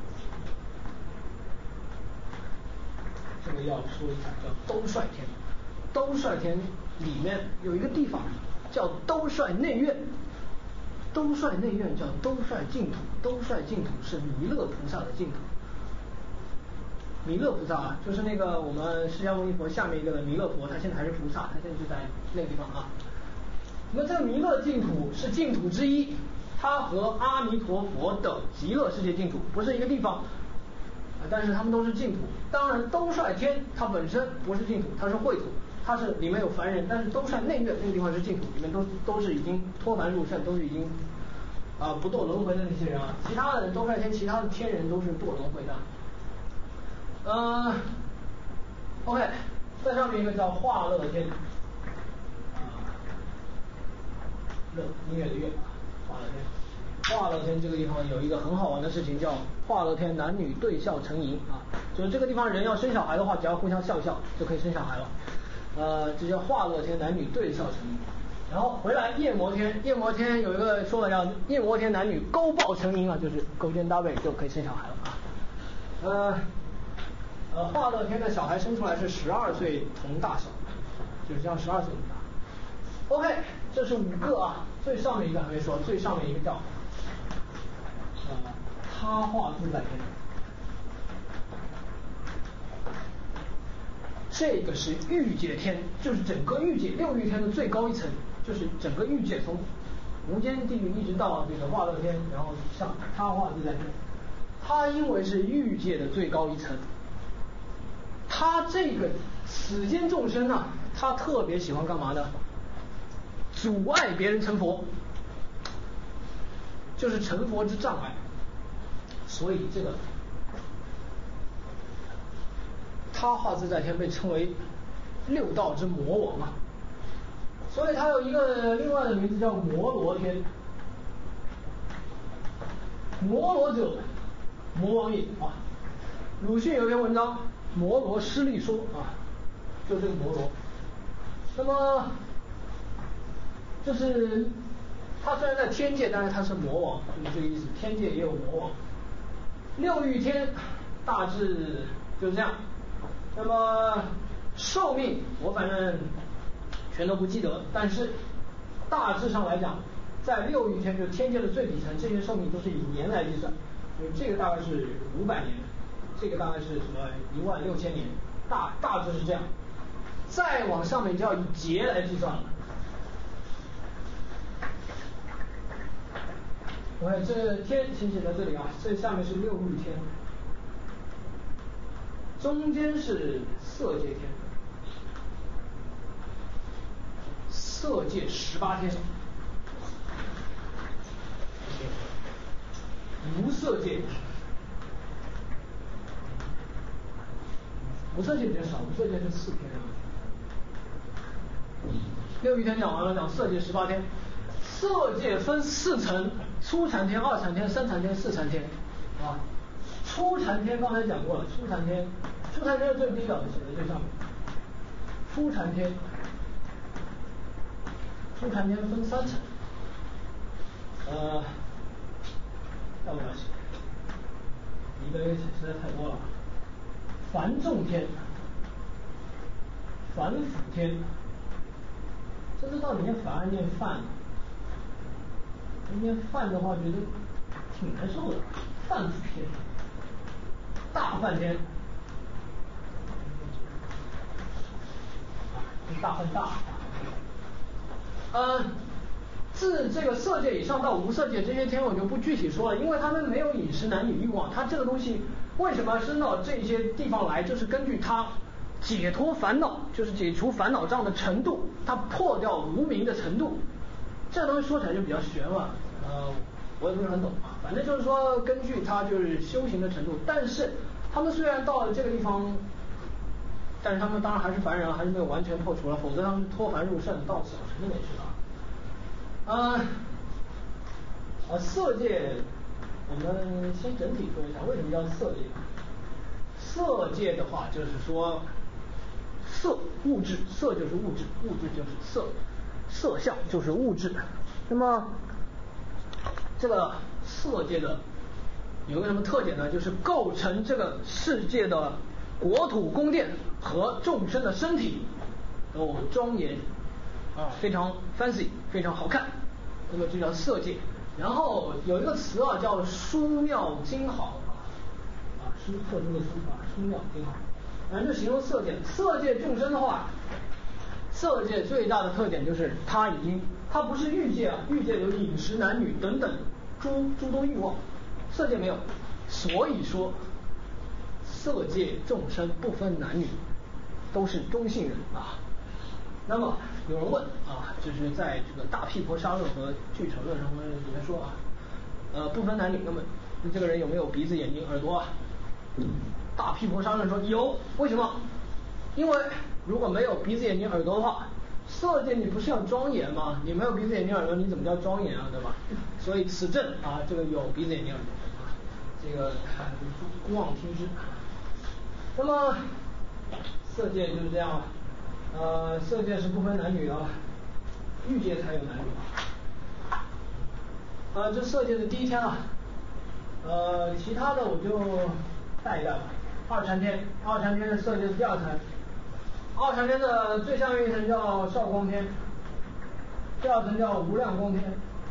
Speaker 1: 这个要说一下叫兜率天。兜率天里面有一个地方叫兜率内院。兜率内院叫兜率净土，兜率净土是弥勒菩萨的净土。弥勒菩萨啊，就是那个我们释迦牟尼佛下面一个的弥勒佛，他现在还是菩萨，他现在就在那个地方啊。那么这个弥勒净土是净土之一，它和阿弥陀佛的极乐世界净土不是一个地方，但是他们都是净土。当然兜率天它本身不是净土，它是秽土，它是里面有凡人，但是兜率内院那个地方是净土，里面都是已经脱凡入圣，都是已经不堕轮回的那些人啊。其他的兜率天其他的天人都是堕轮回的。OK， 再上面一个叫化乐天，乐音乐的乐，化乐天。化乐天这个地方有一个很好玩的事情，叫化乐天男女对笑成淫啊，就是这个地方人要生小孩的话，只要互相笑一笑就可以生小孩了。这叫化乐天男女对笑成淫。然后回来夜摩天，夜摩天有一个说法叫夜摩天男女勾抱成淫啊，就是勾肩搭背就可以生小孩了啊。化乐天的小孩生出来是12岁童大小，就是这样12岁童大。OK， 这是5个啊，最上面一个还没说，最上面一个叫他化自在天。这个是欲界天，就是整个欲界6欲天的最高一层，就是整个欲界从无间地狱一直到这个化乐天，然后上他化自在天。它因为是欲界的最高一层，他这个此间众生啊，他特别喜欢干嘛呢？阻碍别人成佛，就是成佛之障碍。所以这个他化自在天被称为6道之魔王啊。所以他有一个另外的名字叫摩罗天。摩罗者，魔王也啊。鲁迅有一篇文章《摩罗施力说》啊，就这个摩罗。那么就是他虽然在天界，但是他是魔王，就是这个意思。天界也有魔王。6欲天大致就是这样。那么寿命我反正全都不记得，但是大致上来讲，在6欲天就是天界的最底层，这些寿命都是以年来计算，所以这个大概是500年，这个大概是什么16000年，大致是这样。再往上面就要以劫来计算了。 OK， 这天请写在这里啊，这下面是六欲天，中间是色界天，色界18天，无色界，无色界比较少，无色界是4天啊。六欲天讲完了，讲色界18天。色界分4层：初禅天、二禅天、三禅天、四禅天。啊，初禅天刚才讲过了，初禅天是最低的，写在最上面。初禅天分3层。要不要写？一个实在太多了。梵众天、梵辅天，这是到底念梵还是念梵？念梵的话，觉得挺难受的。梵辅天、大梵天，大梵大。自这个色界以上到无色界这些天我就不具体说了，因为他们没有饮食男女欲望。他这个东西为什么升到这些地方来，就是根据他解脱烦恼，就是解除烦恼障的程度，他破掉无明的程度。这个东西说起来就比较玄了，我也不是很懂啊。反正就是说根据他就是修行的程度，但是他们虽然到了这个地方，但是他们当然还是凡人，还是没有完全破除了，否则他们脱凡入圣到小乘就没事了。色界，我们先整体说一下为什么叫色界。色界的话，就是说，色物质，色就是物质，物质就是色，色相就是物质。那么，这个色界的有个什么特点呢？就是构成这个世界的国土宫殿和众生的身体都庄严非常 fancy， 非常好看，那么就叫色界。然后有一个词啊，叫殊妙精好殊特殊的殊殊妙精好，反正就形容色界。色界众生的话，色界最大的特点就是它不是欲界啊，欲界有饮食男女等等诸多欲望，色界没有，所以说色界众生不分男女，都是中性人啊。那么有人问啊，就是在这个大毗婆沙论和俱舍论上面里面说不分男女，那么这个人有没有鼻子眼睛耳朵啊？大毗婆沙论说有，为什么？因为如果没有鼻子眼睛耳朵的话，色界你不是要庄严吗？你没有鼻子眼睛耳朵，你怎么叫庄严啊？对吧？所以此证这个有鼻子眼睛耳朵这个姑妄听之。那么色界就是这样色界是不分男女的，欲界才有男女这色界的第一天其他的我就带一带吧。二禅天的色界是第2层，二禅天的最下面一层叫少光天，第2层叫无量光天，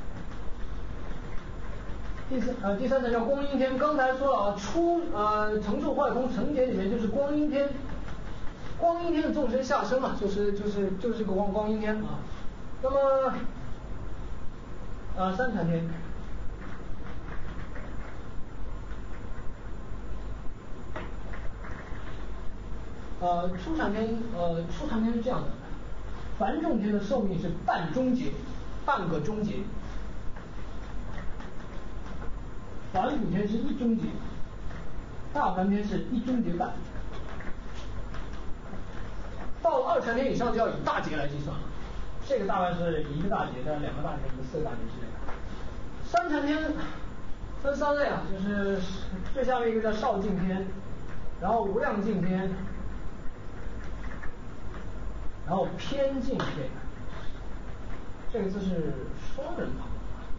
Speaker 1: 第3层叫光阴天。刚才说了成住坏空成劫里面就是光阴天，光阴天的众生下生就是这个光阴天啊。那么三禅天，初禅天是这样的，梵众天的寿命是半个中劫，梵辅天是1中劫，大梵天是1中劫半。到了2禅天以上就要以大劫来计算了，这个大概是1个大劫，但是2个大劫，4个大劫之类的。三禅天分3类就是最下面一个叫少净天，然后无量净天，然后偏净天，这个字是双人旁，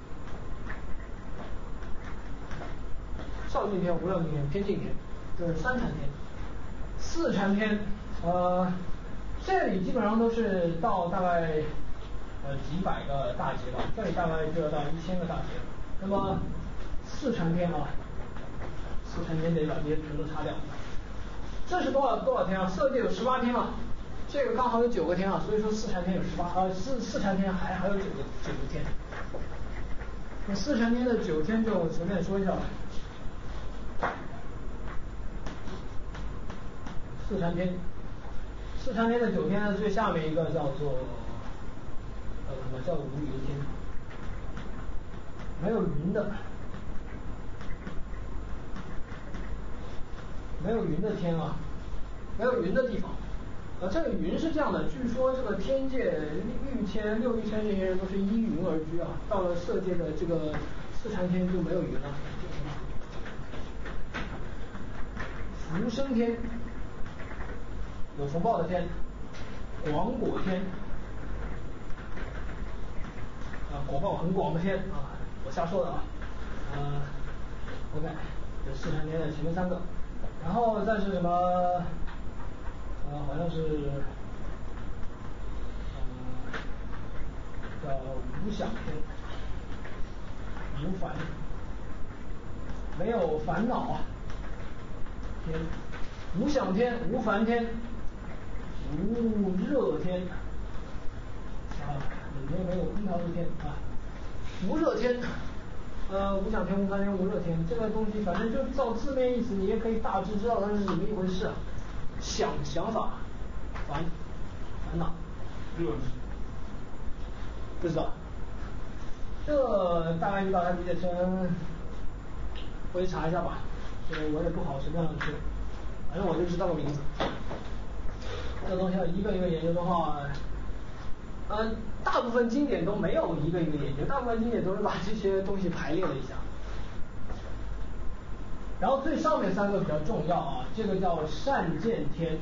Speaker 1: 少净天、无量净天、偏净天，这是3禅天。4禅天这里基本上都是到大概几百个大劫吧，这里大概就要到1000个大劫了。那么4禅天4禅天得把这些全都擦掉。这是多少天色界有18天这个刚好有9个天所以说4禅天有4禅天还有9个天。 那四禅天的9天就随便说一下吧。四禅天的9天呢，最下面一个叫做什么叫无云天，没有云的，没有云的天啊，没有云的地方。这个云是这样的，据说这个天界6天这些人都是依云而居啊，到了色界的这个四禅天就没有云了。福生天，有福报的天，广果天，果报很广的天啊，我瞎说的啊。OK， 这四禅天的前面3个，然后再是什么？好像是叫无想天，无烦，没有烦恼啊。天，无想天，无烦天，无热天，里面没有空调的天啊，无热天，无想天、无烦天、无热天，这个东西反正就照字面意思，你也可以大致知道它是怎么一回事啊。想法，烦恼，热，不知道，这大概就把它理解成，回去查一下吧，这个我也不好随便说，反正我就知道个名字。这东西要一个一个研究的话，大部分经典都没有一个一个研究，大部分经典都是把这些东西排列了一下。然后最上面3个比较重要啊，这个叫善见天，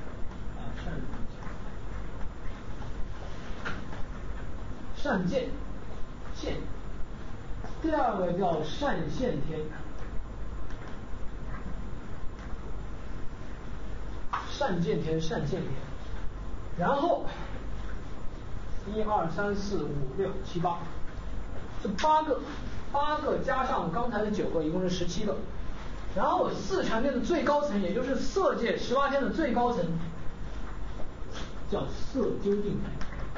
Speaker 1: 善见，见。第2个叫善现天，善见天，善现天。然后1、2、3、4、5、6、7、8，这8个加上刚才的9个，一共是17个。然后四禅天的最高层，也就是色界18天的最高层，叫色究竟天，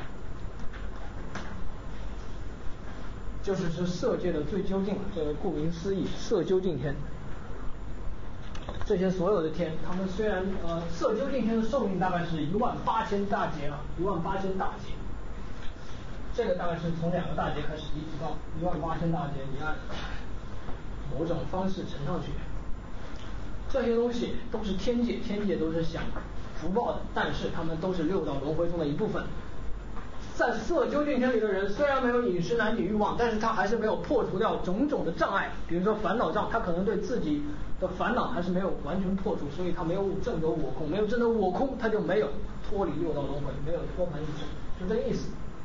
Speaker 1: 就是指色界的最究竟了。这个顾名思义，色究竟天。这些所有的天，他们虽然色究竟天的寿命大概是18000大劫啊，18000大劫。这个大概是从2个大劫开始，一直到18000大劫，你按某种方式乘上去。这些东西都是天界，天界都是享福报的，但是他们都是6道轮回中的一部分。在色究竟天里的人，虽然没有饮食男女欲望，但是他还是没有破除掉种种的障碍，比如说烦恼障，他可能对自己的烦恼还是没有完全破除，所以他没有证得我空，没有证得我空，他就没有脱离6道轮回，没有脱盘一生，就这个意思。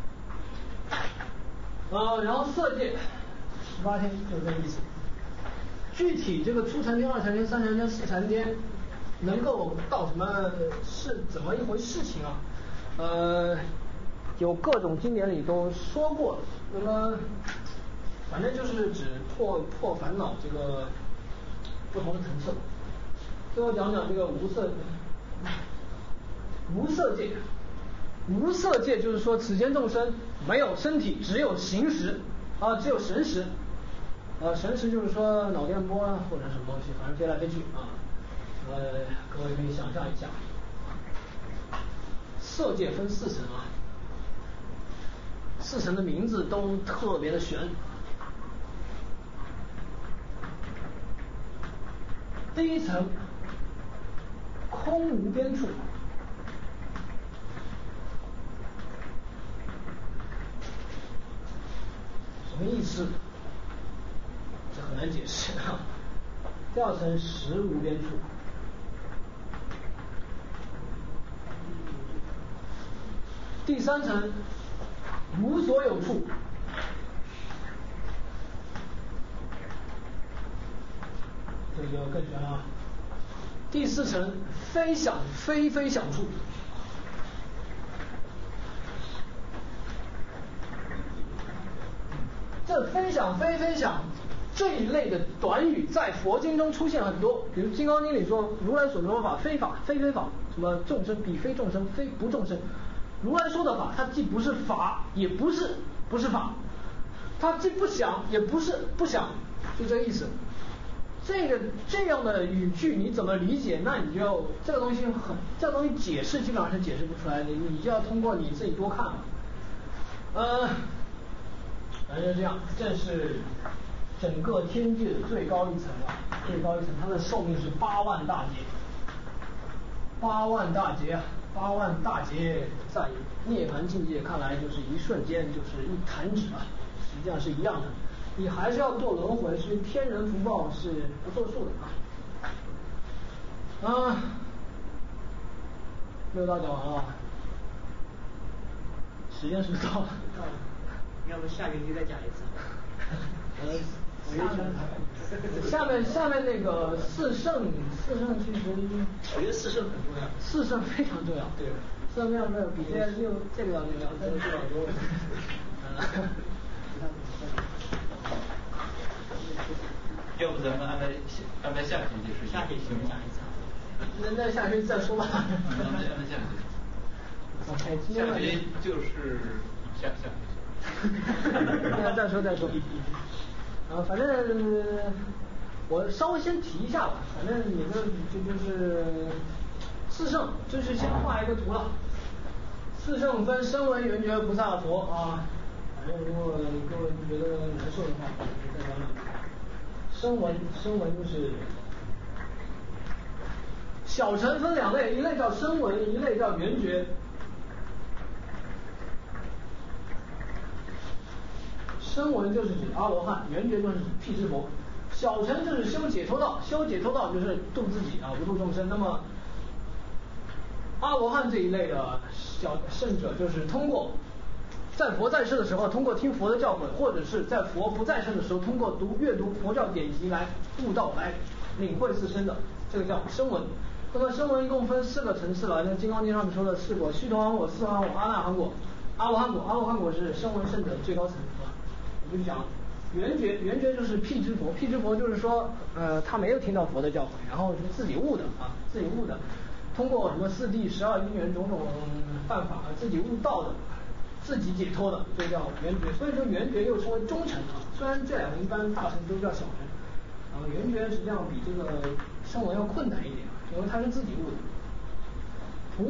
Speaker 1: 然后色界18天就是这个意思。具体这个初禅天、2禅天、3禅天、4禅天能够到什么是怎么一回事情啊？有各种经典里都说过，那么反正就是指破烦恼这个不同的层次。最后讲讲这个无色界。无色界就是说此间众生没有身体，只有形识啊，只有神识。神识就是说脑电波啊或者什么东西，反正飞来飞去啊。各位可以想象一下，色界分4层啊，4层的名字都特别的玄。第1层空无边处，什么意思？这很难解释啊。第2层实无边处，第3层无所有处，这个就更玄了。第4层非想非非想处，这非想非非想这一类的短语在佛经中出现很多，比如《金刚经》里说如来所说法非法非非法，什么众生彼非众生非不众生。如来说的法，它既不是法，也不是法， 它既不想也不是不想，就这个意思。这样的语句你怎么理解？那你就这个东西解释基本上是解释不出来的，你就要通过你自己多看了。反正就这样，这是整个天界的最高一层啊，最高一层，它的寿命是8万大劫，8万大劫啊，8万大劫在涅槃境界看来就是一瞬间，就是一弹指啊，实际上是一样的。你还是要做轮回，所以天人福报是不作数的啊。6道讲完了，时间是不是到了？
Speaker 2: 到了，要不下个月再讲一次？
Speaker 1: 下面那个四圣其实，
Speaker 2: 我觉得四圣很重要。
Speaker 1: 四圣非常重要。
Speaker 2: 对。
Speaker 1: 四圣非常重要，比这个要重要，这个重要多了。
Speaker 3: 要不咱们安排下个星期是？
Speaker 2: 下个星期讲一次。
Speaker 1: 那下个星期再说吧。
Speaker 3: 安排下个星期。下个星期就是下。
Speaker 1: 再说。反正我稍微先提一下吧，反正你们就是四圣，就是先画一个图了。四圣分声闻缘觉菩萨佛啊，反正如果各位觉得难受的话，我就再讲两句。声闻就是小乘分2类，一类叫声闻，一类叫缘觉。声闻就是指阿罗汉，缘觉就是指辟支佛。小乘就是修解脱道，修解脱道就是度自己啊，不度众生。那么阿罗汉这一类的小圣者，就是通过在佛在世的时候，通过听佛的教诲，或者是在佛不在世的时候，通过阅读佛教典籍来悟道，来领会自身的，这个叫声闻。那么声闻一共分4个层次了，那《金刚经》上面说的4果：须陀洹果、四洹果、阿那含果、阿罗汉果。阿罗汉果是声闻圣者的最高层次。我就讲缘觉就是辟支佛，辟支佛就是说他没有听到佛的教诲，然后是自己悟的，通过什么4谛12因缘种种办法自己悟道的，自己解脱的，这叫缘觉。所以说缘觉又称为中乘啊，虽然这2个一般大乘都叫小乘，缘觉实际上比这个声闻要困难一点，因为他是自己悟的。菩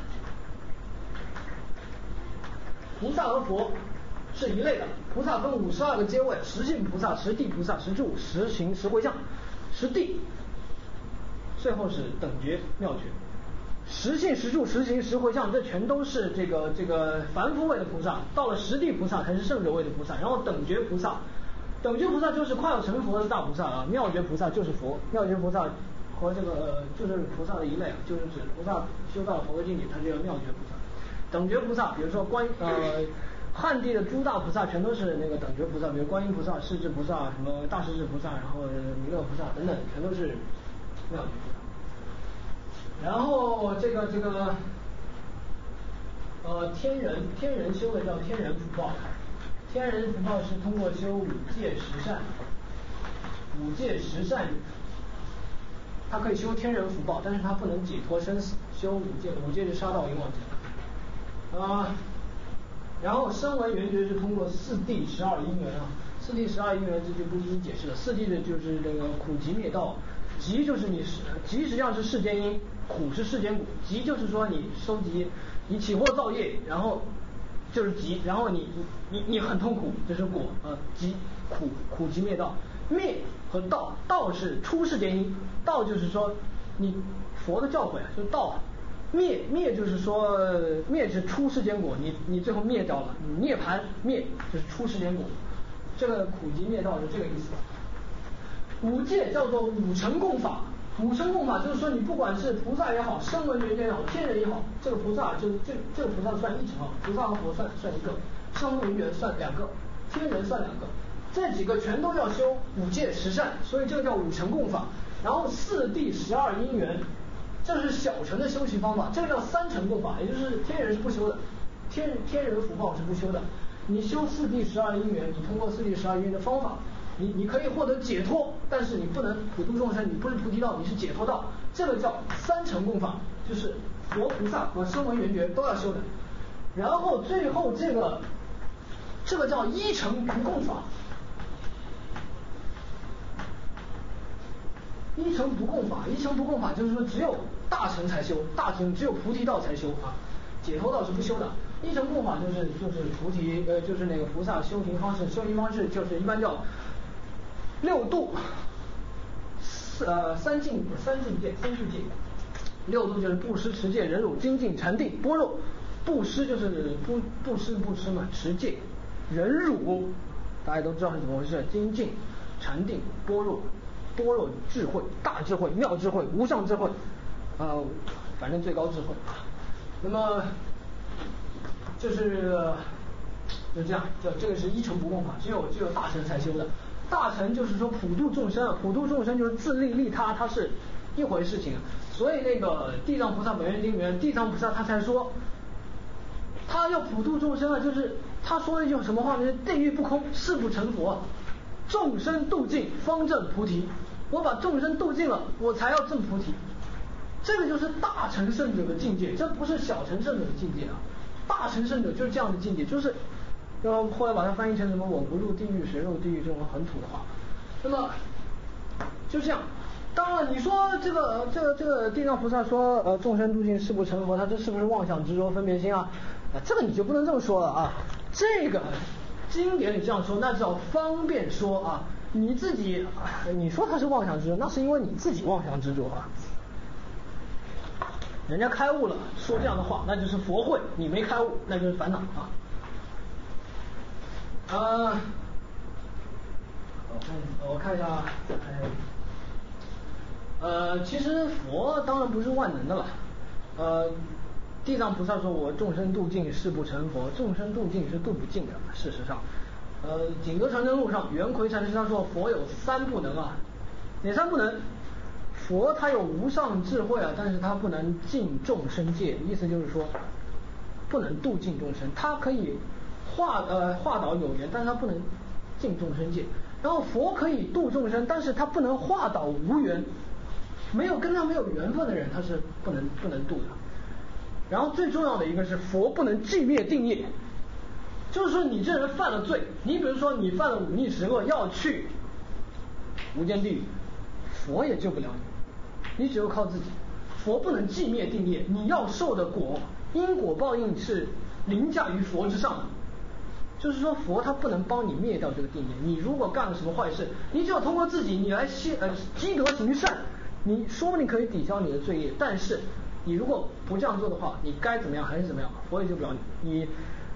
Speaker 1: 萨和佛是一类的，菩萨分52个阶位：实性菩萨、实地菩萨、实住、实行、实回向、实地，最后是等觉妙觉。实性、实住、实行、实回向，这全都是这个凡夫位的菩萨，到了实地菩萨才是圣者位的菩萨。然后等觉菩萨就是快要成佛的大菩萨啊，妙觉菩萨就是佛，妙觉菩萨和这个就是菩萨的一类啊，就是指菩萨修到佛的境界，他就叫妙觉菩萨。等觉菩萨，比如说汉地的诸大菩萨全都是那个等觉菩萨，比如观音菩萨、势至菩萨、什么大势至菩萨，然后弥勒菩萨等等，全都是妙觉菩萨。然后这个天人修的叫天人福报，天人福报是通过修5戒十善，他可以修天人福报，但是他不能解脱生死，修5戒是杀盗淫妄戒。然后声闻缘觉是通过4谛12因缘啊，4谛12因缘这就不一一解释了。4谛的就是这个苦集灭道，集就是集实际上是世间因，苦是世间果。集就是说你收集，你起惑造业，然后就是集，然后你很痛苦，这是果啊，集苦集灭道。灭和道是出世间因，道就是说你佛的教诲啊，就是道啊。灭就是说灭是出世间果，你最后灭掉了，你涅槃灭就是出世间果，这个苦集灭道是这个意思。5戒叫做5乘共法，5乘共法就是说你不管是菩萨也好，声闻缘觉也好，天人也好，这个菩萨就是这个菩萨算1乘啊，菩萨和佛算1个，声闻缘觉算2个，天人算2个，这几个全都要修5戒10善，所以这个叫5乘共法。然后4谛12因缘。这是小乘的修习方法，这个叫3乘共法，也就是天人是不修的，天人福报是不修的。你修4谛12因缘，你通过4谛12因缘的方法，你可以获得解脱，但是你不能普度众生，你不是菩提道，你是解脱道，这个叫3乘共法，就是佛菩萨和声闻缘觉都要修的。然后最后这个这个叫一乘不共法。一乘不共法，一乘不共法就是说只有大乘才修，大乘只有菩提道才修啊，解脱道是不修的。一乘共法就是菩提就是那个菩萨修行方式，修行方式就是一般叫六度，三境界。六度就是布施、持戒、忍辱、精进、禅定、般若。布施就是布施嘛，持戒、忍辱，大家都知道是怎么回事。精进、禅定、般若智慧、大智慧、妙智慧、无上智慧，反正最高智慧。那么就是这样，这个是一乘不共法，只有大乘才修的。大乘就是说普度众生，普度众生就是自利利他，它是一回事情。所以那个地藏菩萨本愿经里面，地藏菩萨他才说，他要普度众生啊，就是他说的一句什么话呢？地狱不空，誓不成佛，众生度尽，方证菩提。我把众生度尽了，我才要证菩提。这个就是大乘圣者的境界，这不是小乘圣者的境界啊。大乘圣者就是这样的境界，就是后来把它翻译成什么我不入地狱谁入地狱这种很土的话。那么就这样。当然你说这个地藏菩萨说众生度尽誓不成佛，他这是不是妄想执着分别心啊？这个你就不能这么说了啊。这个经典里这样说，那叫方便说啊。你自己你说他是妄想执着，那是因为你自己妄想执着啊。人家开悟了说这样的话，那就是佛慧，你没开悟那就是烦恼啊。我看一下其实佛当然不是万能的了。地藏菩萨说我众生度尽誓不成佛，众生度尽是度不尽的。事实上景德传真录上圆奎禅师他说佛有三不能啊。哪三不能？佛他有无上智慧啊，但是他不能尽众生界，意思就是说不能度尽众生。他可以化导有缘，但是他不能尽众生界。然后佛可以度众生，但是他不能化导无缘，跟他没有缘分的人他是不能度的。然后最重要的一个是佛不能寂灭定业，就是说你这人犯了罪，你比如说你犯了忤逆十恶要去无间地狱，佛也救不了你只有靠自己。佛不能寂灭定业，你要受的果因果报应是凌驾于佛之上的。就是说佛他不能帮你灭掉这个定业，你如果干了什么坏事，你只要通过自己你来积德行善，你说不定可以抵消你的罪业，但是你如果不这样做的话，你该怎么样还是怎么样，佛也救不了你。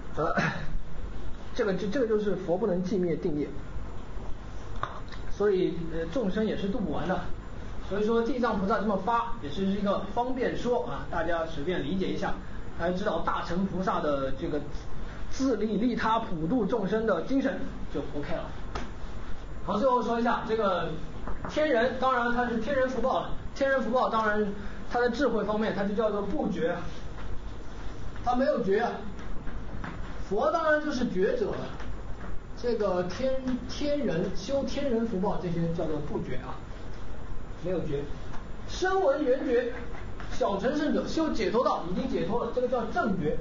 Speaker 1: 这个就是佛不能寂灭定业，所以众生也是度不完的。所以说地藏菩萨这么发也是一个方便说啊，大家随便理解一下，大家知道大乘菩萨的这个自利利他普度众生的精神就 OK 了。好，最后说一下这个天人，当然他是天人福报了。天人福报当然他的智慧方面他就叫做不觉，他没有觉。佛当然就是觉者了。这个天人修天人福报这些叫做不觉啊，没有觉。声闻缘觉，小乘圣者修解脱道已经解脱了，这个叫正觉。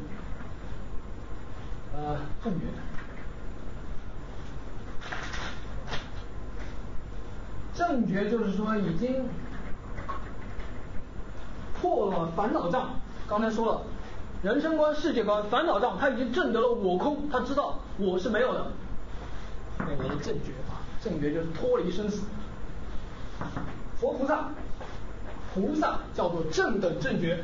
Speaker 1: 正觉。正觉就是说已经破了烦恼障，刚才说了人生观、世界观、烦恼障，他已经证得了我空，他知道我是没有的，那个正觉啊，正觉就是脱离生死。佛菩萨叫做正等正觉，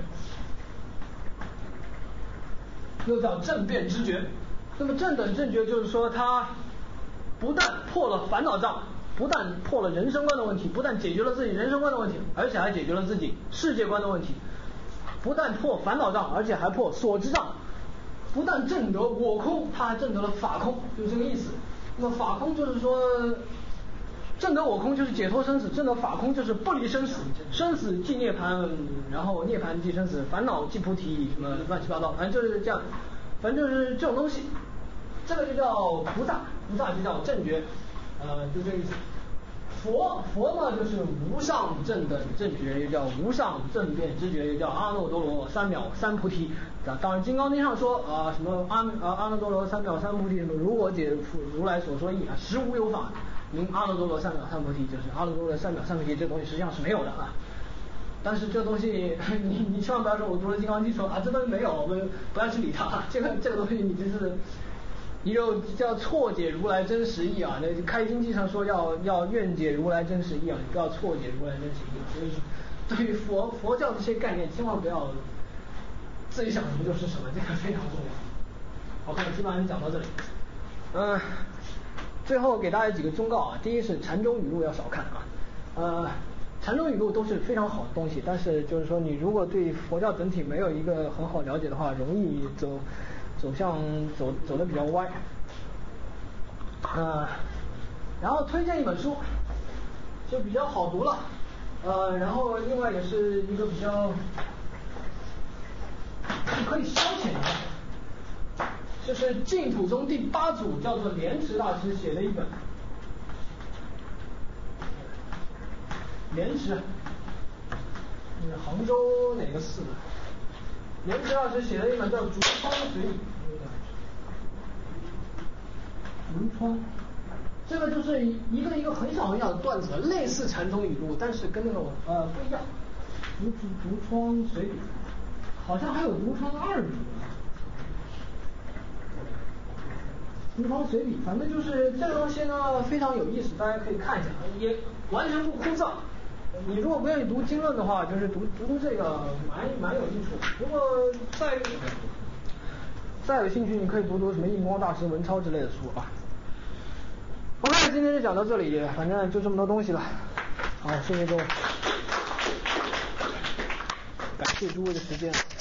Speaker 1: 又叫正遍知觉。那么正等正觉就是说他不但破了烦恼障，不但破了人生观的问题，不但解决了自己人生观的问题，而且还解决了自己世界观的问题。不但破烦恼障，而且还破所知障。不但证得我空，他还证得了法空，就是这个意思。那么法空就是说证得我空就是解脱生死，证得法空就是不离生死，生死即涅槃，然后涅槃即生死，烦恼即菩提，什么乱七八糟，反正就是这样，反正就是这种东西。这个就叫菩萨，菩萨就叫正觉，就这个意思。 佛嘛就是无上正等正觉，又叫无上正遍知觉，又叫阿耨多罗三藐三菩提。当然《金刚经》上说什么阿耨多罗三藐三菩提什么，如我解如来所说义实无有法名阿耨多罗三藐三菩提，就是阿耨多罗三藐三菩提这东西实际上是没有的啊。但是这东西你千万不要说我读了《金刚经》说这东西没有，我们不要去理它。这个东西你就是你就叫错解如来真实义啊！那开经记上说要愿解如来真实义啊，你不要错解如来真实义。所以对于佛教这些概念，千万不要自己想什么就是什么，这个非常重要。OK， 基本上讲到这里。最后给大家几个忠告啊。第一是禅宗语录要少看啊。禅宗语录都是非常好的东西，但是就是说你如果对佛教整体没有一个很好了解的话，容易走得比较歪。然后推荐一本书，就比较好读了。然后另外也是一个比较可以消遣一下，就是净土宗第8祖叫做莲池大师写的一本。莲池，杭州哪个寺的？莲池大师写的一本叫《竹窗随笔》。竹窗，这个就是一个很小的段子，类似禅宗语录，但是跟那个不一样。竹窗随笔，好像还有竹窗2笔。竹窗随笔，反正就是这个东西呢非常有意思，大家可以看一下，也完全不枯燥。你如果不愿意读经论的话，就是读这个蛮有益处。如果再有兴趣，你可以读什么印光大师文钞之类的书啊。OK， 今天就讲到这里，反正就这么多东西了。好，谢谢各位，感谢诸位的时间。